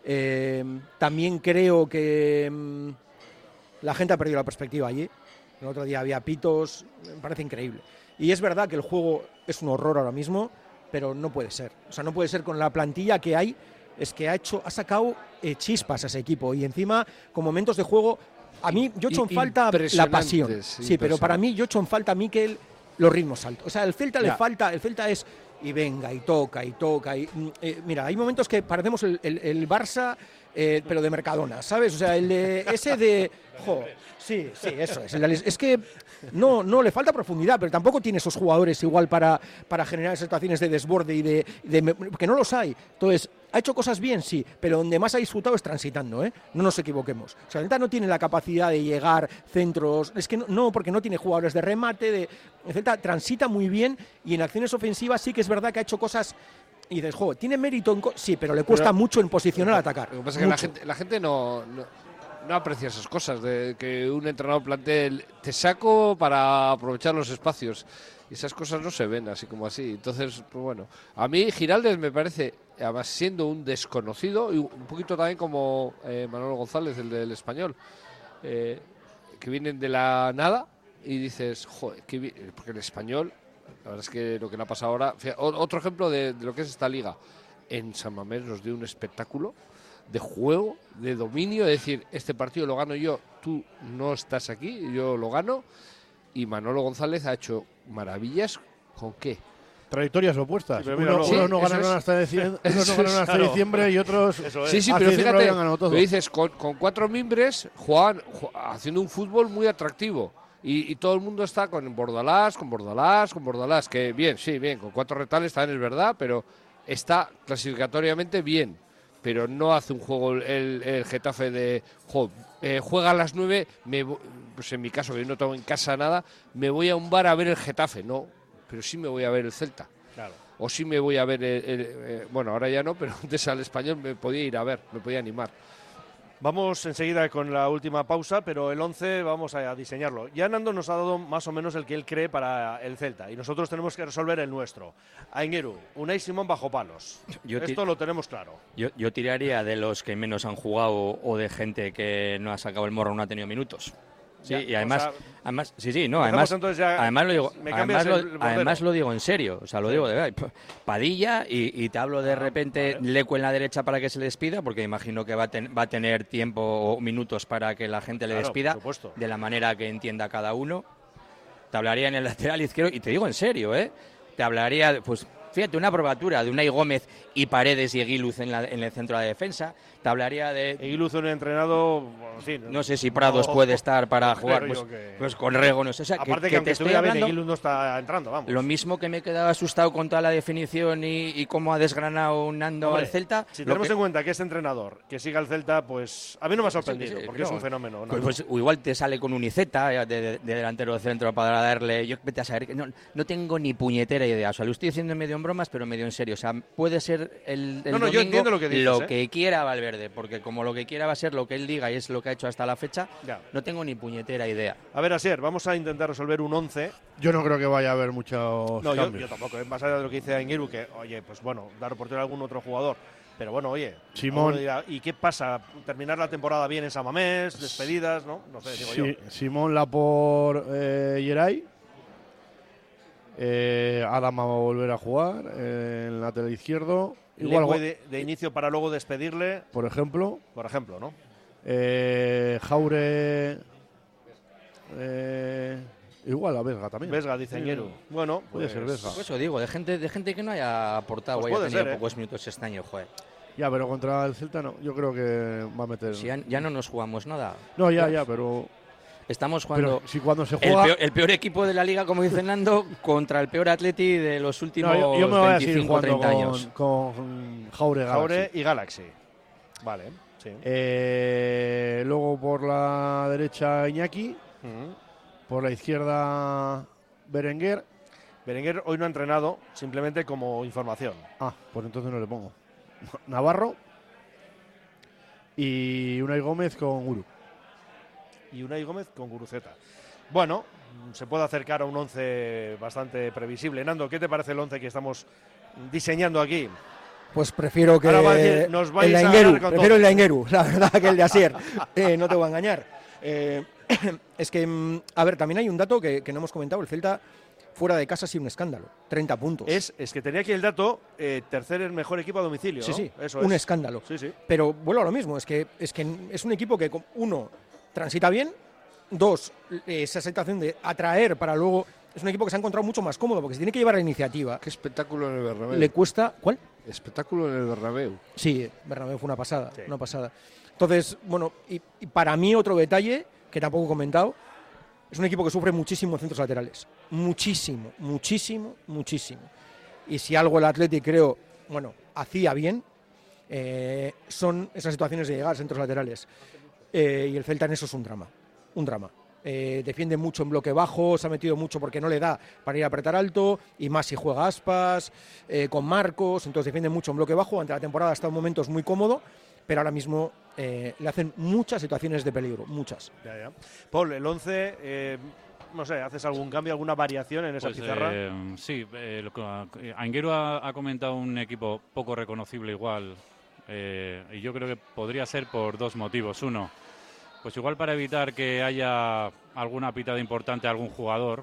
Eh, también creo que mm, la gente ha perdido la perspectiva allí. El otro día había pitos, me parece increíble. Y es verdad que el juego es un horror ahora mismo, pero no puede ser. O sea, no puede ser con la plantilla que hay. Es que ha hecho, ha sacado eh, chispas a ese equipo y encima con momentos de juego. A mí yo echo en falta la pasión. Sí, pero para mí yo echo en falta a Mikel los ritmos altos. O sea, al Celta ya. le falta, el Celta es y venga y toca y toca y eh, mira, hay momentos que parecemos el, el, el Barça eh, pero de Mercadona, ¿sabes? O sea, el de ese de jo, sí, sí, eso es. Es que no, no le falta profundidad, pero tampoco tiene esos jugadores igual para, para generar situaciones de desborde y de, de que no los hay. Entonces, ¿ha hecho cosas bien? Sí, pero donde más ha disfrutado es transitando, ¿eh? No nos equivoquemos. O sea, el Celta no tiene la capacidad de llegar, centros... Es que no, no, porque no tiene jugadores de remate, de... El Celta transita muy bien y en acciones ofensivas sí que es verdad que ha hecho cosas... Y dices, jo, ¿tiene mérito? En sí, pero le cuesta pero, mucho en posicionar a atacar. Lo que pasa es que la gente, la gente no, no, no aprecia esas cosas, de que un entrenador plantee, te saco para aprovechar los espacios. Y esas cosas no se ven así como así. Entonces, pues bueno, a mí Giraldez me parece, además siendo un desconocido, y un poquito también como eh, Manolo González, el del Español, eh, que vienen de la nada y dices, joder, qué bien, porque el Español... La verdad es que lo que le ha pasado ahora... Fíjate, otro ejemplo de, de lo que es esta liga. En San Mamés nos dio un espectáculo de juego, de dominio, de decir, este partido lo gano yo, tú no estás aquí, yo lo gano. Y Manolo González ha hecho maravillas. ¿Con qué? Trayectorias opuestas. Sí, uno, sí, uno no ganaron hasta, diciembre, unos no ganaron hasta claro. diciembre y otros... Sí, sí, pero fíjate, lo dices, con, con cuatro mimbres juegan, juegan haciendo un fútbol muy atractivo. Y, y todo el mundo está con Bordalás, con Bordalás, con Bordalás, que bien, sí, bien, con cuatro retales también es verdad, pero está clasificatoriamente bien, pero no hace un juego el, el Getafe de, jo, eh, juega a las nueve, me, pues en mi caso, que yo no tengo en casa nada, me voy a un bar a ver el Getafe, no, pero sí me voy a ver el Celta. Claro. O sí me voy a ver, el, el, el, bueno, ahora ya no, pero antes al Español me podía ir a ver, me podía animar. Vamos enseguida con la última pausa, pero el once vamos a diseñarlo. Ya Nando nos ha dado más o menos el que él cree para el Celta y nosotros tenemos que resolver el nuestro. Aingeru, Unai Simón bajo palos. Yo Esto lo tenemos claro. Yo, yo tiraría de los que menos han jugado o de gente que no ha sacado el morro, no ha tenido minutos. Sí, ya, y además, o sea, además, sí, sí, no, además, ya, además lo digo, además lo, además lo digo en serio, o sea, lo digo de verdad. Padilla y, y te hablo de repente vale. Leco en la derecha para que se le despida, porque imagino que va a, ten, va a tener tiempo o minutos para que la gente le claro, despida de la manera que entienda cada uno. Te hablaría en el lateral izquierdo y te digo en serio, ¿eh? Te hablaría, pues fíjate, una probatura de Unai Gómez y Paredes y Eguiluz en, la, en el centro de la defensa. Te hablaría de... Eguiluz un entrenado... Bueno, sí, no sé si Prados no, puede estar para jugar, pues, que... pues con Rego, no sé. O sea, aparte que, que, que te estoy hablando... Eguiluz no está entrando, vamos. Lo mismo que me he quedado asustado con toda la definición y, y cómo ha desgranado Nando Hombre, al Celta. Si tenemos que... en cuenta que este entrenador que siga al Celta, pues a mí no me ha sorprendido, sí, sí, porque no, es un fenómeno. Pues, pues igual te sale con un Iceta de, de, de delantero de centro para darle... Yo vete a saber que no, no tengo ni puñetera idea. O sea, lo estoy diciendo medio en bromas, pero medio en serio. O sea, puede ser el, el no, no, domingo yo entiendo lo que dices, lo ¿eh? que quiera Valverde, porque como lo que quiera va a ser lo que él diga y es lo que ha hecho hasta la fecha, ya. No tengo ni puñetera idea. A ver, Asier, vamos a intentar resolver un once. Yo no creo que vaya a haber muchos no, cambios. Yo, yo tampoco, es más allá de lo que dice Aingeru, que, oye, pues bueno, dar oportunidad a algún otro jugador. Pero bueno, oye, Simón, dirá, ¿y qué pasa? ¿Terminar la temporada bien en Samamés? ¿Despedidas? No, no sé, digo sí, yo. Simón Lapor eh, Yeray. Eh, Adama va a volver a jugar eh, en el lateral izquierdo. Igual de, de inicio para luego despedirle. Por ejemplo. Por ejemplo, ¿no? Eh, Jaure. Eh, igual a Vesga también. Vesga, dice Aingeru. Sí. Bueno, puede pues, ser Vesga. Por eso digo, de gente, de gente que no haya aportado pues o haya tenido ser, pocos ¿eh? minutos este año, joder. Ya, pero contra el Celta no. Yo creo que va a meter. Si ya, ya no nos jugamos nada. No, ya, ya, pero. Estamos jugando. Pero si cuando se juega. El peor, el peor equipo de la liga, como dice Nando, contra el peor Atleti de los últimos no, yo, yo me voy veinticinco a treinta años. Con, con Jaure, Jaure y Galaxy. Vale. Sí. Eh, luego por la derecha Iñaki. Uh-huh. Por la izquierda Berenguer. Berenguer hoy no ha entrenado, simplemente como información. Ah, pues entonces no le pongo. Navarro y Unai Gómez con Guru. Y Unai Gómez con Guruceta. Bueno, se puede acercar a un once bastante previsible. Nando, ¿qué te parece el once que estamos diseñando aquí? Pues prefiero que va decir, nos el Aingeru, prefiero todo. el Aingeru, la verdad, que el de Asier. eh, no te voy a engañar. Eh, es que, a ver, también hay un dato que, que no hemos comentado. El Celta fuera de casa ha sido un escándalo. treinta puntos. Es, es que tenía aquí el dato, eh, tercer el mejor equipo a domicilio. Sí, ¿no? sí, Eso un es. escándalo. Sí, sí. Pero vuelvo a lo mismo, es que, es que es un equipo que, uno, transita bien, dos, esa situación de atraer para luego... Es un equipo que se ha encontrado mucho más cómodo porque se tiene que llevar la iniciativa. Qué espectáculo en el Bernabéu. Le cuesta... ¿Cuál? Espectáculo en el Bernabéu. Sí, Bernabéu fue una pasada, sí. una pasada. Entonces, bueno, y, y para mí otro detalle que tampoco he comentado, es un equipo que sufre muchísimo en centros laterales. Muchísimo, muchísimo, muchísimo. Y si algo el Athletic, creo, bueno, hacía bien, eh, son esas situaciones de llegar a centros laterales. Eh, y el Celta en eso es un drama, un drama. Eh, defiende mucho en bloque bajo, se ha metido mucho porque no le da para ir a apretar alto, y más si juega Aspas, eh, con Marcos, entonces defiende mucho en bloque bajo. Ante la temporada está en momentos muy cómodo, pero ahora mismo eh, le hacen muchas situaciones de peligro, muchas. Ya, ya. Paul, el once, eh, no sé, ¿haces algún cambio, alguna variación en esa pues, pizarra? Eh, sí, eh, lo que, Aingeru ha, ha comentado un equipo poco reconocible igual, eh, y yo creo que podría ser por dos motivos. Uno, pues igual para evitar que haya alguna pitada importante a algún jugador.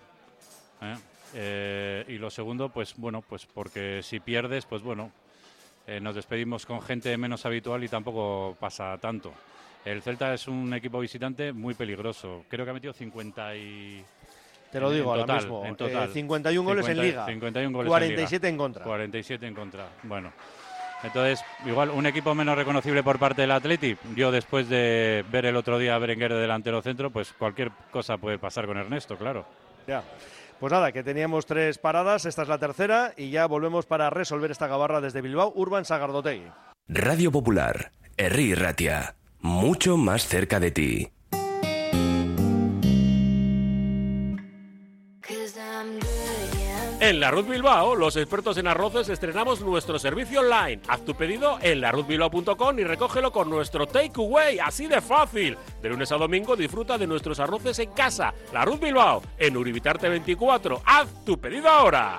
¿eh? Eh, y lo segundo, pues bueno, pues porque si pierdes, pues bueno, eh, nos despedimos con gente menos habitual y tampoco pasa tanto. El Celta es un equipo visitante muy peligroso. Creo que ha metido cincuenta y... Te lo digo en ahora total, mismo. En total. Eh, cincuenta y uno goles cincuenta, en Liga. cincuenta y uno goles cuarenta y siete en, Liga. en contra. cuarenta y siete en contra. Bueno. Entonces, igual un equipo menos reconocible por parte del Atleti. Yo, después de ver el otro día a Berenguer de delantero centro, pues cualquier cosa puede pasar con Ernesto, claro. Ya. Pues nada, que teníamos tres paradas, esta es la tercera y ya volvemos para resolver esta gabarra desde Bilbao, Urban Sagardotegui. Radio Popular, Herri Ratia, mucho más cerca de ti. En La Ruz Bilbao, los expertos en arroces, estrenamos nuestro servicio online. Haz tu pedido en la ruz bilbao punto com y recógelo con nuestro takeaway, así de fácil. De lunes a domingo disfruta de nuestros arroces en casa. La Ruz Bilbao, en Uribitarte veinticuatro. Haz tu pedido ahora.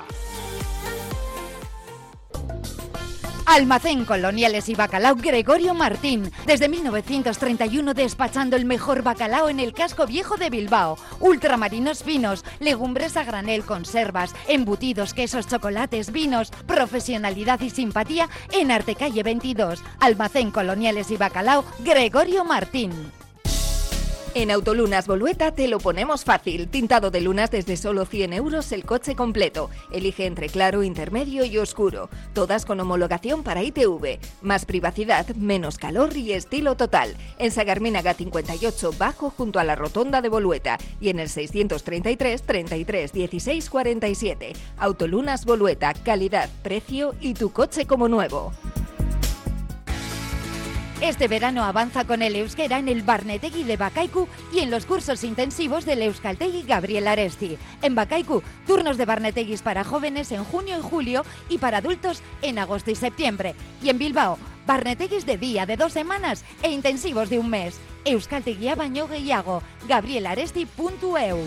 Almacén Coloniales y Bacalao Gregorio Martín. Desde mil novecientos treinta y uno despachando el mejor bacalao en el casco viejo de Bilbao. Ultramarinos finos, legumbres a granel, conservas, embutidos, quesos, chocolates, vinos. Profesionalidad y simpatía en Artecalle veintidós. Almacén Coloniales y Bacalao Gregorio Martín. En Autolunas Bolueta te lo ponemos fácil. Tintado de lunas desde solo cien euros el coche completo. Elige entre claro, intermedio y oscuro. Todas con homologación para I T V. Más privacidad, menos calor y estilo total. En Sagarminaga cincuenta y ocho Bajo junto a la rotonda de Bolueta. Y en el seiscientos treinta y tres, treinta y tres, dieciséis, cuarenta y siete. Autolunas Bolueta. Calidad, precio y tu coche como nuevo. Este verano avanza con el euskera en el Barnetegui de Bakaiku y en los cursos intensivos del Euskaltegui Gabriel Aresti. En Bakaiku, turnos de Barneteguis para jóvenes en junio y julio y para adultos en agosto y septiembre. Y en Bilbao, Barneteguis de día de dos semanas e intensivos de un mes. Euskaltegia baino gehiago, gabrielaresti punto eus.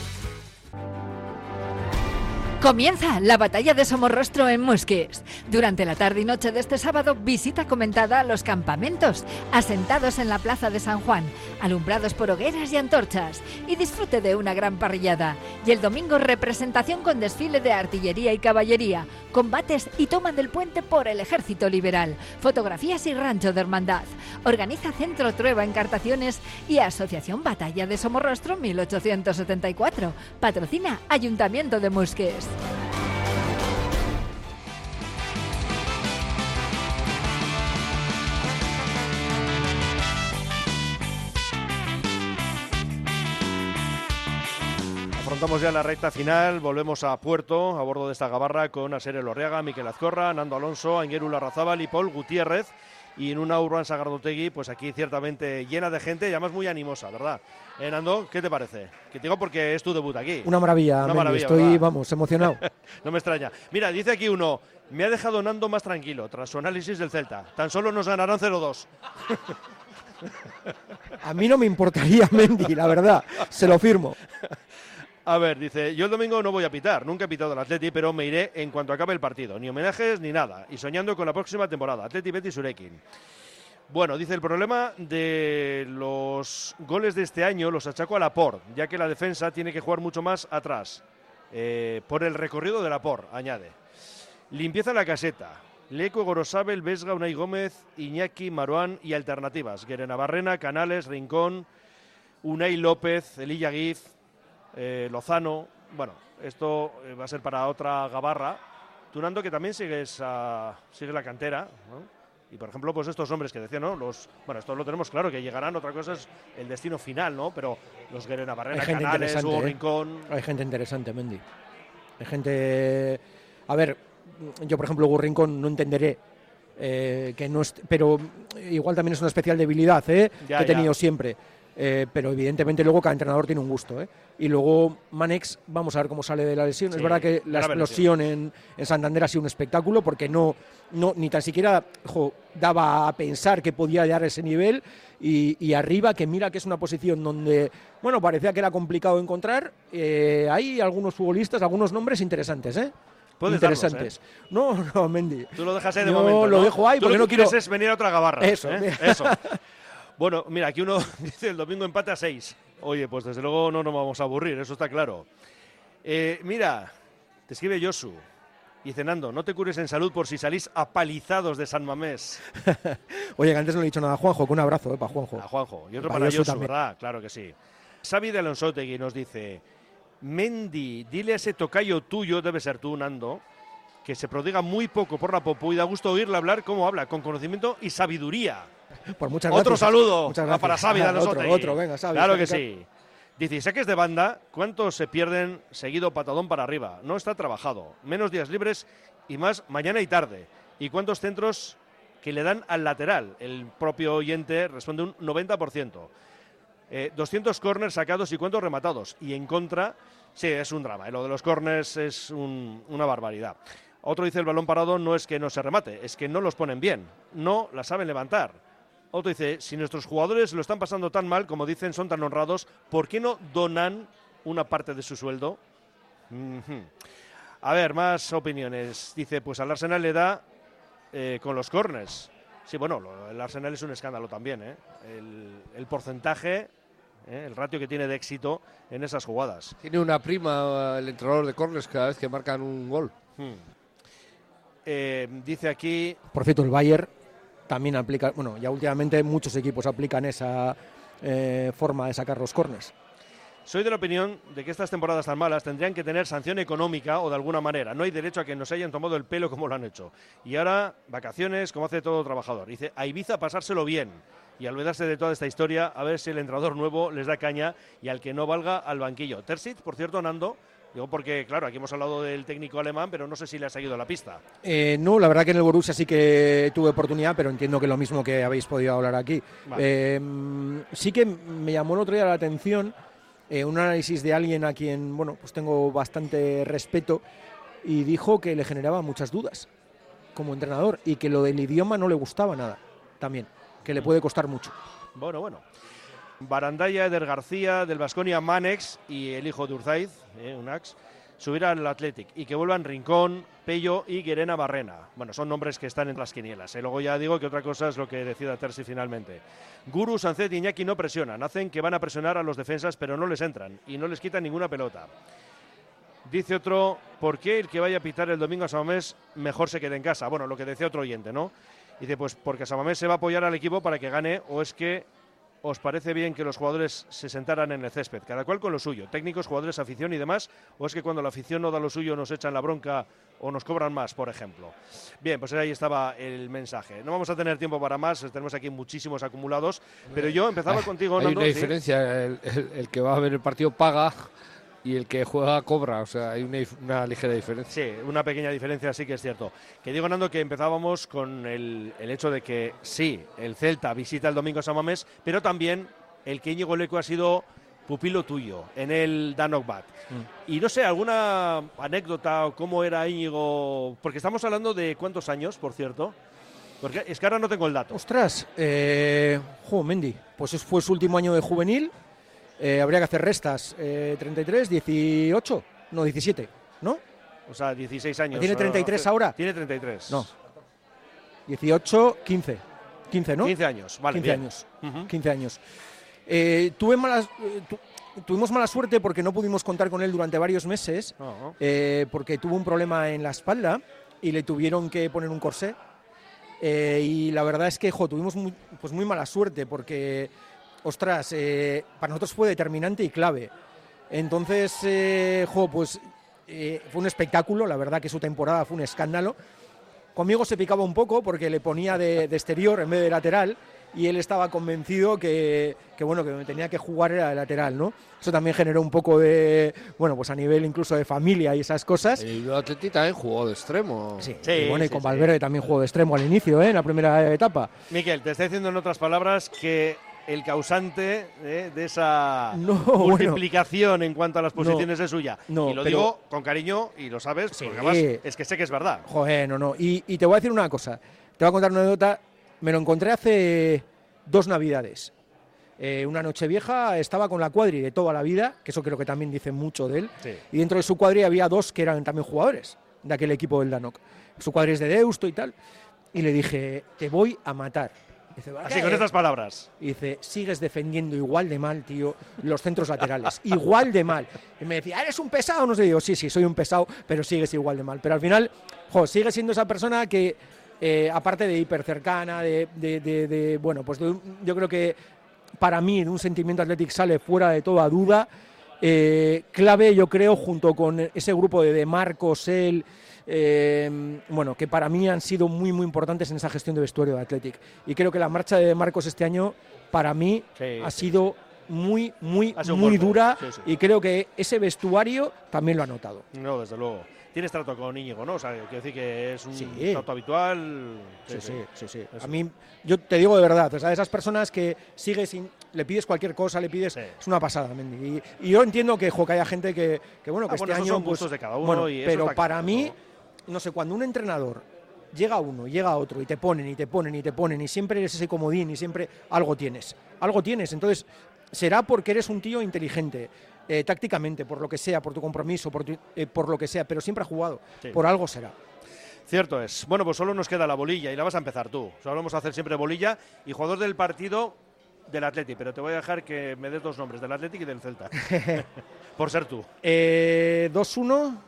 Comienza la batalla de Somorrostro en Muskies. Durante la tarde y noche de este sábado, visita comentada a los campamentos, asentados en la plaza de San Juan, alumbrados por hogueras y antorchas, y disfrute de una gran parrillada. Y el domingo, representación con desfile de artillería y caballería, combates y toma del puente por el Ejército Liberal, fotografías y rancho de hermandad. Organiza Centro Trueba Encartaciones y Asociación Batalla de Somorrostro mil ochocientos setenta y cuatro. Patrocina Ayuntamiento de Muskies. Afrontamos ya la recta final, volvemos a Puerto, a bordo de esta gabarra con Asier Elorriaga, Miquel Azcorra, Nando Alonso, Aingeru Larrazábal y Paul Gutiérrez. Y en una Urban Sagardotegui, pues aquí ciertamente llena de gente y además muy animosa, ¿verdad? Eh, Nando, ¿qué te parece? Que te digo porque es tu debut aquí. Una maravilla, Una Mendy, maravilla, estoy, ¿verdad? vamos, emocionado. No me extraña. Mira, dice aquí uno, me ha dejado Nando más tranquilo tras su análisis del Celta. Tan solo nos ganarán cero dos. A mí no me importaría, Mendy, la verdad, se lo firmo. A ver, dice, yo el domingo no voy a pitar, nunca he pitado al Atleti, pero me iré en cuanto acabe el partido. Ni homenajes ni nada. Y soñando con la próxima temporada. Atleti, Betis, Surekin. Bueno, dice, el problema de los goles de este año los achaco a Laporte, ya que la defensa tiene que jugar mucho más atrás, eh, por el recorrido de Laporte, añade. Limpieza en la caseta. Leco, Gorosabel, Vesga, Unai Gómez, Iñaki, Maruán y alternativas. Guerena Barrena, Canales, Rincón, Unai López, Elilla Guiz, eh, Lozano. Bueno, esto va a ser para otra gabarra. Tunando que también sigues a, sigue la cantera, ¿no? Y, por ejemplo, pues estos hombres que decían, ¿no? Los, bueno, esto lo tenemos claro, que llegarán, otra cosa es el destino final, ¿no? Pero los Guerena Barrena, Canales, Hugo ¿eh? Rincón... Hay gente interesante, Mendy. Hay gente... A ver, yo, por ejemplo, Hugo Rincón no entenderé eh, que no... Est... Pero igual también es una especial debilidad, ¿eh? Ya, que he tenido ya. siempre. Eh, pero evidentemente luego cada entrenador tiene un gusto, ¿eh? Y luego Manex, vamos a ver cómo sale de la lesión. Sí, es verdad que la grave explosión en, en Santander ha sido un espectáculo porque no, no ni tan siquiera jo, daba a pensar que podía llegar a ese nivel. Y, y arriba, que mira que es una posición donde, bueno, parecía que era complicado encontrar. Eh, hay algunos futbolistas, algunos nombres interesantes, ¿eh? Puedes interesantes. darlos, ¿eh? No, no, Mendy. Tú lo dejas ahí de Yo momento, lo ¿no? dejo ahí Tú porque lo no que quiero... quieres es venir a otra gabarra. Eso, ¿eh? Eso. Bueno, mira, aquí uno dice el domingo empate a seis. Oye, pues desde luego no nos vamos a aburrir, eso está claro. Eh, mira, te escribe Josu. Dice, Nando, no te cures en salud por si salís apalizados de San Mamés. Oye, que antes no le he dicho nada a Juanjo, que un abrazo, ¿eh? Para Juanjo. A Juanjo. Y otro para para Josu Josu, también. ¿verdad? Claro que sí. Xavi de Alonsotegui nos dice, Mendy, dile a ese tocayo tuyo, debe ser tú, Nando, que se prodiga muy poco por la popu y da gusto oírle hablar como habla, con conocimiento y sabiduría. Pues muchas Otro gracias. saludo Muchas ah, gracias. para Xavi de Ah, Alonsotegui. Otro, otro, venga, Xavi. Claro que saca- sí. Dice, y saques de banda, ¿cuántos se pierden seguido patadón para arriba? No está trabajado. Menos días libres y más mañana y tarde. ¿Y cuántos centros que le dan al lateral? El propio oyente responde un noventa por ciento. Eh, doscientos corners sacados y cuántos rematados. Y en contra, sí, es un drama. ¿eh? Lo de los corners es un- una barbaridad. Otro dice, el balón parado no es que no se remate, es que no los ponen bien. No la saben levantar. Otro dice, si nuestros jugadores lo están pasando tan mal, como dicen, son tan honrados, ¿por qué no donan una parte de su sueldo? Uh-huh. A ver, más opiniones. Dice, pues al Arsenal le da eh, con los corners. Sí, bueno, lo, el Arsenal es un escándalo también, ¿eh? El, el porcentaje, ¿eh? el ratio que tiene de éxito en esas jugadas. Tiene una prima el entrenador de córners cada vez que marcan un gol. Hmm. Eh, dice aquí... Por cierto, el Bayern también aplica, bueno, ya últimamente muchos equipos aplican esa, eh, forma de sacar los córners. Soy de la opinión de que estas temporadas tan malas tendrían que tener sanción económica o de alguna manera. No hay derecho a que nos hayan tomado el pelo como lo han hecho. Y ahora, vacaciones, como hace todo trabajador. Dice, a Ibiza pasárselo bien y olvidarse de toda esta historia, a ver si el entrenador nuevo les da caña y al que no valga al banquillo. Terzic, por cierto, Nando, digo porque, claro, aquí hemos hablado del técnico alemán, pero no sé si le ha seguido la pista. Eh, no, la verdad que en el Borussia sí que tuve oportunidad, pero entiendo que lo mismo que habéis podido hablar aquí. Vale. Eh, sí que me llamó el otro día la atención eh, un análisis de alguien a quien, bueno, pues tengo bastante respeto, y dijo que le generaba muchas dudas como entrenador y que lo del idioma no le gustaba nada también, que le puede costar mucho. Bueno, bueno. Barandaya, Eder García, del Baskonia Manex y el hijo de Urzaiz, eh, Unax, subir al Athletic y que vuelvan Rincón, Pello y Guerena Barrena. Bueno, son nombres que están en las quinielas. ¿eh? Luego ya digo que otra cosa es lo que decida Terzi finalmente. Guru, Sancet y Iñaki no presionan. Hacen que van a presionar a los defensas, pero no les entran y no les quitan ninguna pelota. Dice otro, ¿por qué el que vaya a pitar el domingo a San Mamés mejor se quede en casa? Bueno, lo que decía otro oyente, ¿no? Dice, pues porque San Mamés se va a apoyar al equipo para que gane, o es que ¿os parece bien que los jugadores se sentaran en el césped? Cada cual con lo suyo, técnicos, jugadores, afición y demás, ¿o es que cuando la afición no da lo suyo nos echan la bronca o nos cobran más, por ejemplo? Bien, pues ahí estaba el mensaje. No vamos a tener tiempo para más, tenemos aquí muchísimos acumulados, pero yo empezaba Hay, contigo, Hay Nando, una ¿sí? diferencia, el, el, el que va a ver el partido paga y el que juega cobra, o sea, hay una, una ligera diferencia. Sí, una pequeña diferencia, sí que es cierto. Que digo, Nando, que empezábamos con el, el hecho de que sí, el Celta visita el domingo a San Mamés, pero también el que Íñigo Lecu ha sido pupilo tuyo en el Danok Bat. Mm. Y no sé, alguna anécdota o cómo era Íñigo, porque estamos hablando de cuántos años, por cierto, porque es que ahora no tengo el dato. Ostras, eh, jo, Mendy, pues fue su último año de juvenil. Eh, habría que hacer restas, eh, treinta y tres, dieciocho, no, diecisiete, ¿no? O sea, dieciséis años. ¿Tiene treinta y tres ahora? Tiene treinta y tres. No. dieciocho, quince. quince, ¿no? quince años, vale. quince bien. años. Uh-huh. quince años. Eh, tuve malas, eh, tu, tuvimos mala suerte porque no pudimos contar con él durante varios meses, uh-huh. eh, porque tuvo un problema en la espalda y le tuvieron que poner un corsé. Eh, y la verdad es que, jo, tuvimos muy, pues muy mala suerte porque... Ostras, eh, para nosotros fue determinante y clave. Entonces, eh, jo, pues eh, fue un espectáculo, la verdad que su temporada fue un escándalo. Conmigo se picaba un poco porque le ponía de, de exterior en vez de lateral y él estaba convencido que, que, bueno, que me tenía que jugar era de lateral, ¿no? Eso también generó un poco de, bueno, pues a nivel incluso de familia y esas cosas. Y el Atleti también jugó de extremo. Sí, sí y bueno, y sí, con sí. Valverde también jugó de extremo al inicio, ¿eh? En la primera etapa. Miquel, te estoy diciendo en otras palabras que el causante eh, de esa no, multiplicación bueno, en cuanto a las posiciones no, es suya. No, y lo pero, digo con cariño y lo sabes, sí, porque además es que sé que es verdad. Joder, no, no. Y, y te voy a decir una cosa. Te voy a contar una anécdota. Me lo encontré hace dos navidades. Eh, una noche vieja estaba con la cuadri de toda la vida, que eso creo que también dice mucho de él. Sí. Y dentro de su cuadri había dos que eran también jugadores de aquel equipo del Danok. Su cuadri es de Deusto y tal. Y le dije, te voy a matar. Dice, así ¿qué? Con estas palabras. Y dice, sigues defendiendo igual de mal, tío, los centros laterales. Igual de mal. Y me decía, ¿eres un pesado? No sé, digo, sí, sí, soy un pesado, pero sigues igual de mal. Pero al final, jo, sigue siendo esa persona que, eh, aparte de hiper cercana, de, de, de, de bueno, pues de, yo creo que para mí un sentimiento Athletic sale fuera de toda duda. Eh, clave, yo creo, junto con ese grupo de, de Marcos, él... Eh, bueno, que para mí han sido muy muy importantes en esa gestión de vestuario de Athletic, y creo que la marcha de Marcos este año para mí sí, ha sí, sido muy muy ha sido muy golpe. dura Sí, sí. Y creo que ese vestuario también lo ha notado. No, desde luego. Tienes trato con Íñigo, ¿no? O sea, quiero decir que es un sí. trato habitual. Sí, sí, sí, sí, sí. A mí, yo te digo de verdad, o sea, esas personas que sigues sin, le pides cualquier cosa, le pides, sí. Es una pasada, Mendy. Y, y yo entiendo que, jo, que haya gente que, que bueno, que ah, este bueno, año, son pues, gustos de cada uno, bueno, y eso pero está para claro, mí, ¿no? no sé, cuando un entrenador llega uno, llega otro y te ponen y te ponen y te ponen y siempre eres ese comodín y siempre algo tienes, algo tienes, entonces será porque eres un tío inteligente, eh, tácticamente, por lo que sea, por tu compromiso, por, tu, eh, por lo que sea, pero siempre ha jugado, sí. Por algo será. Cierto es. Bueno, pues solo nos queda la bolilla y la vas a empezar tú. Solo vamos a hacer siempre bolilla y jugador del partido del Atleti, pero te voy a dejar que me des dos nombres, del Atleti y del Celta, por ser tú. Eh, dos uno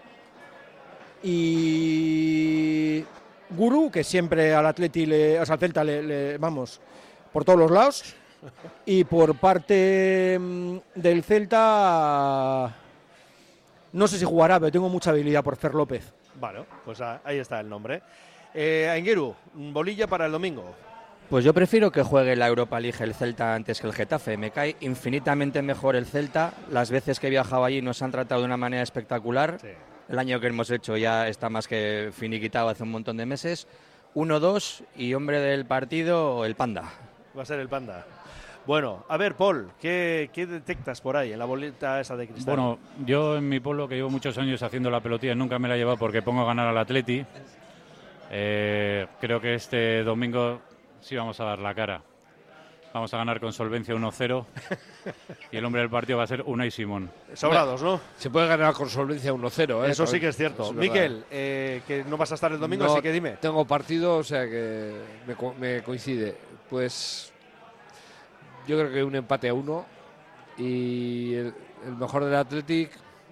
y Guru, que siempre al Atleti, le, o sea, al Celta, le, le, vamos, por todos los lados. Y por parte mm, del Celta, no sé si jugará, pero tengo mucha habilidad por Fer López. Vale, pues ahí está el nombre. Eh, Aingeru, bolilla para el domingo. Pues yo prefiero que juegue la Europa League el Celta antes que el Getafe. Me cae infinitamente mejor el Celta. Las veces que he viajado allí nos han tratado de una manera espectacular. Sí. El año que hemos hecho ya está más que finiquitado hace un montón de meses. uno dos y hombre del partido, el Panda. Va a ser el Panda. Bueno, a ver, Paul, ¿qué, qué detectas por ahí en la bolita esa de cristal? Bueno, yo en mi pueblo, que llevo muchos años haciendo la pelotilla, nunca me la he llevado porque pongo a ganar al Atleti. Eh, creo que este domingo sí vamos a dar la cara. Vamos a ganar con solvencia uno cero y el hombre del partido va a ser Unai Simón. Sobrados, ¿no? Se puede ganar con solvencia uno cero, ¿eh? Eso sí que es cierto. Es Miquel, eh, que no vas a estar el domingo, no, así que dime. Tengo partido, o sea que me, me coincide. Pues yo creo que un empate a uno y el, el mejor del Athletic.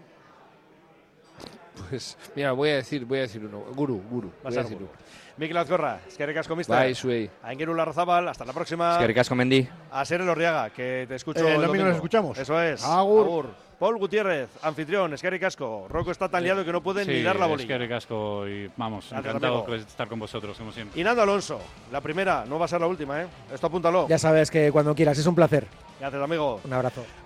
Pues mira, voy a decir, voy a decir uno. Guru, Guru. Va a ser Guru. Mikel Azcorra, eskerrik asko mister. Bai, zuei. Aingeru Larrazabal, hasta la próxima. Eskerrik asko Mendi. A Ser Elorriaga, que te escucho eh, el domingo. nos escuchamos. Eso es. Agur. Agur. Paul Gutiérrez, anfitrión, eskerrik asko. Rocco está tan liado que no puede sí, ni dar la bolilla. Eskerrik asko y vamos, Gracias, encantado amigo. de estar con vosotros, como siempre. Y Nando Alonso, la primera, no va a ser la última, ¿eh? Esto apúntalo. Ya sabes que cuando quieras, es un placer. Gracias, amigo. Un abrazo.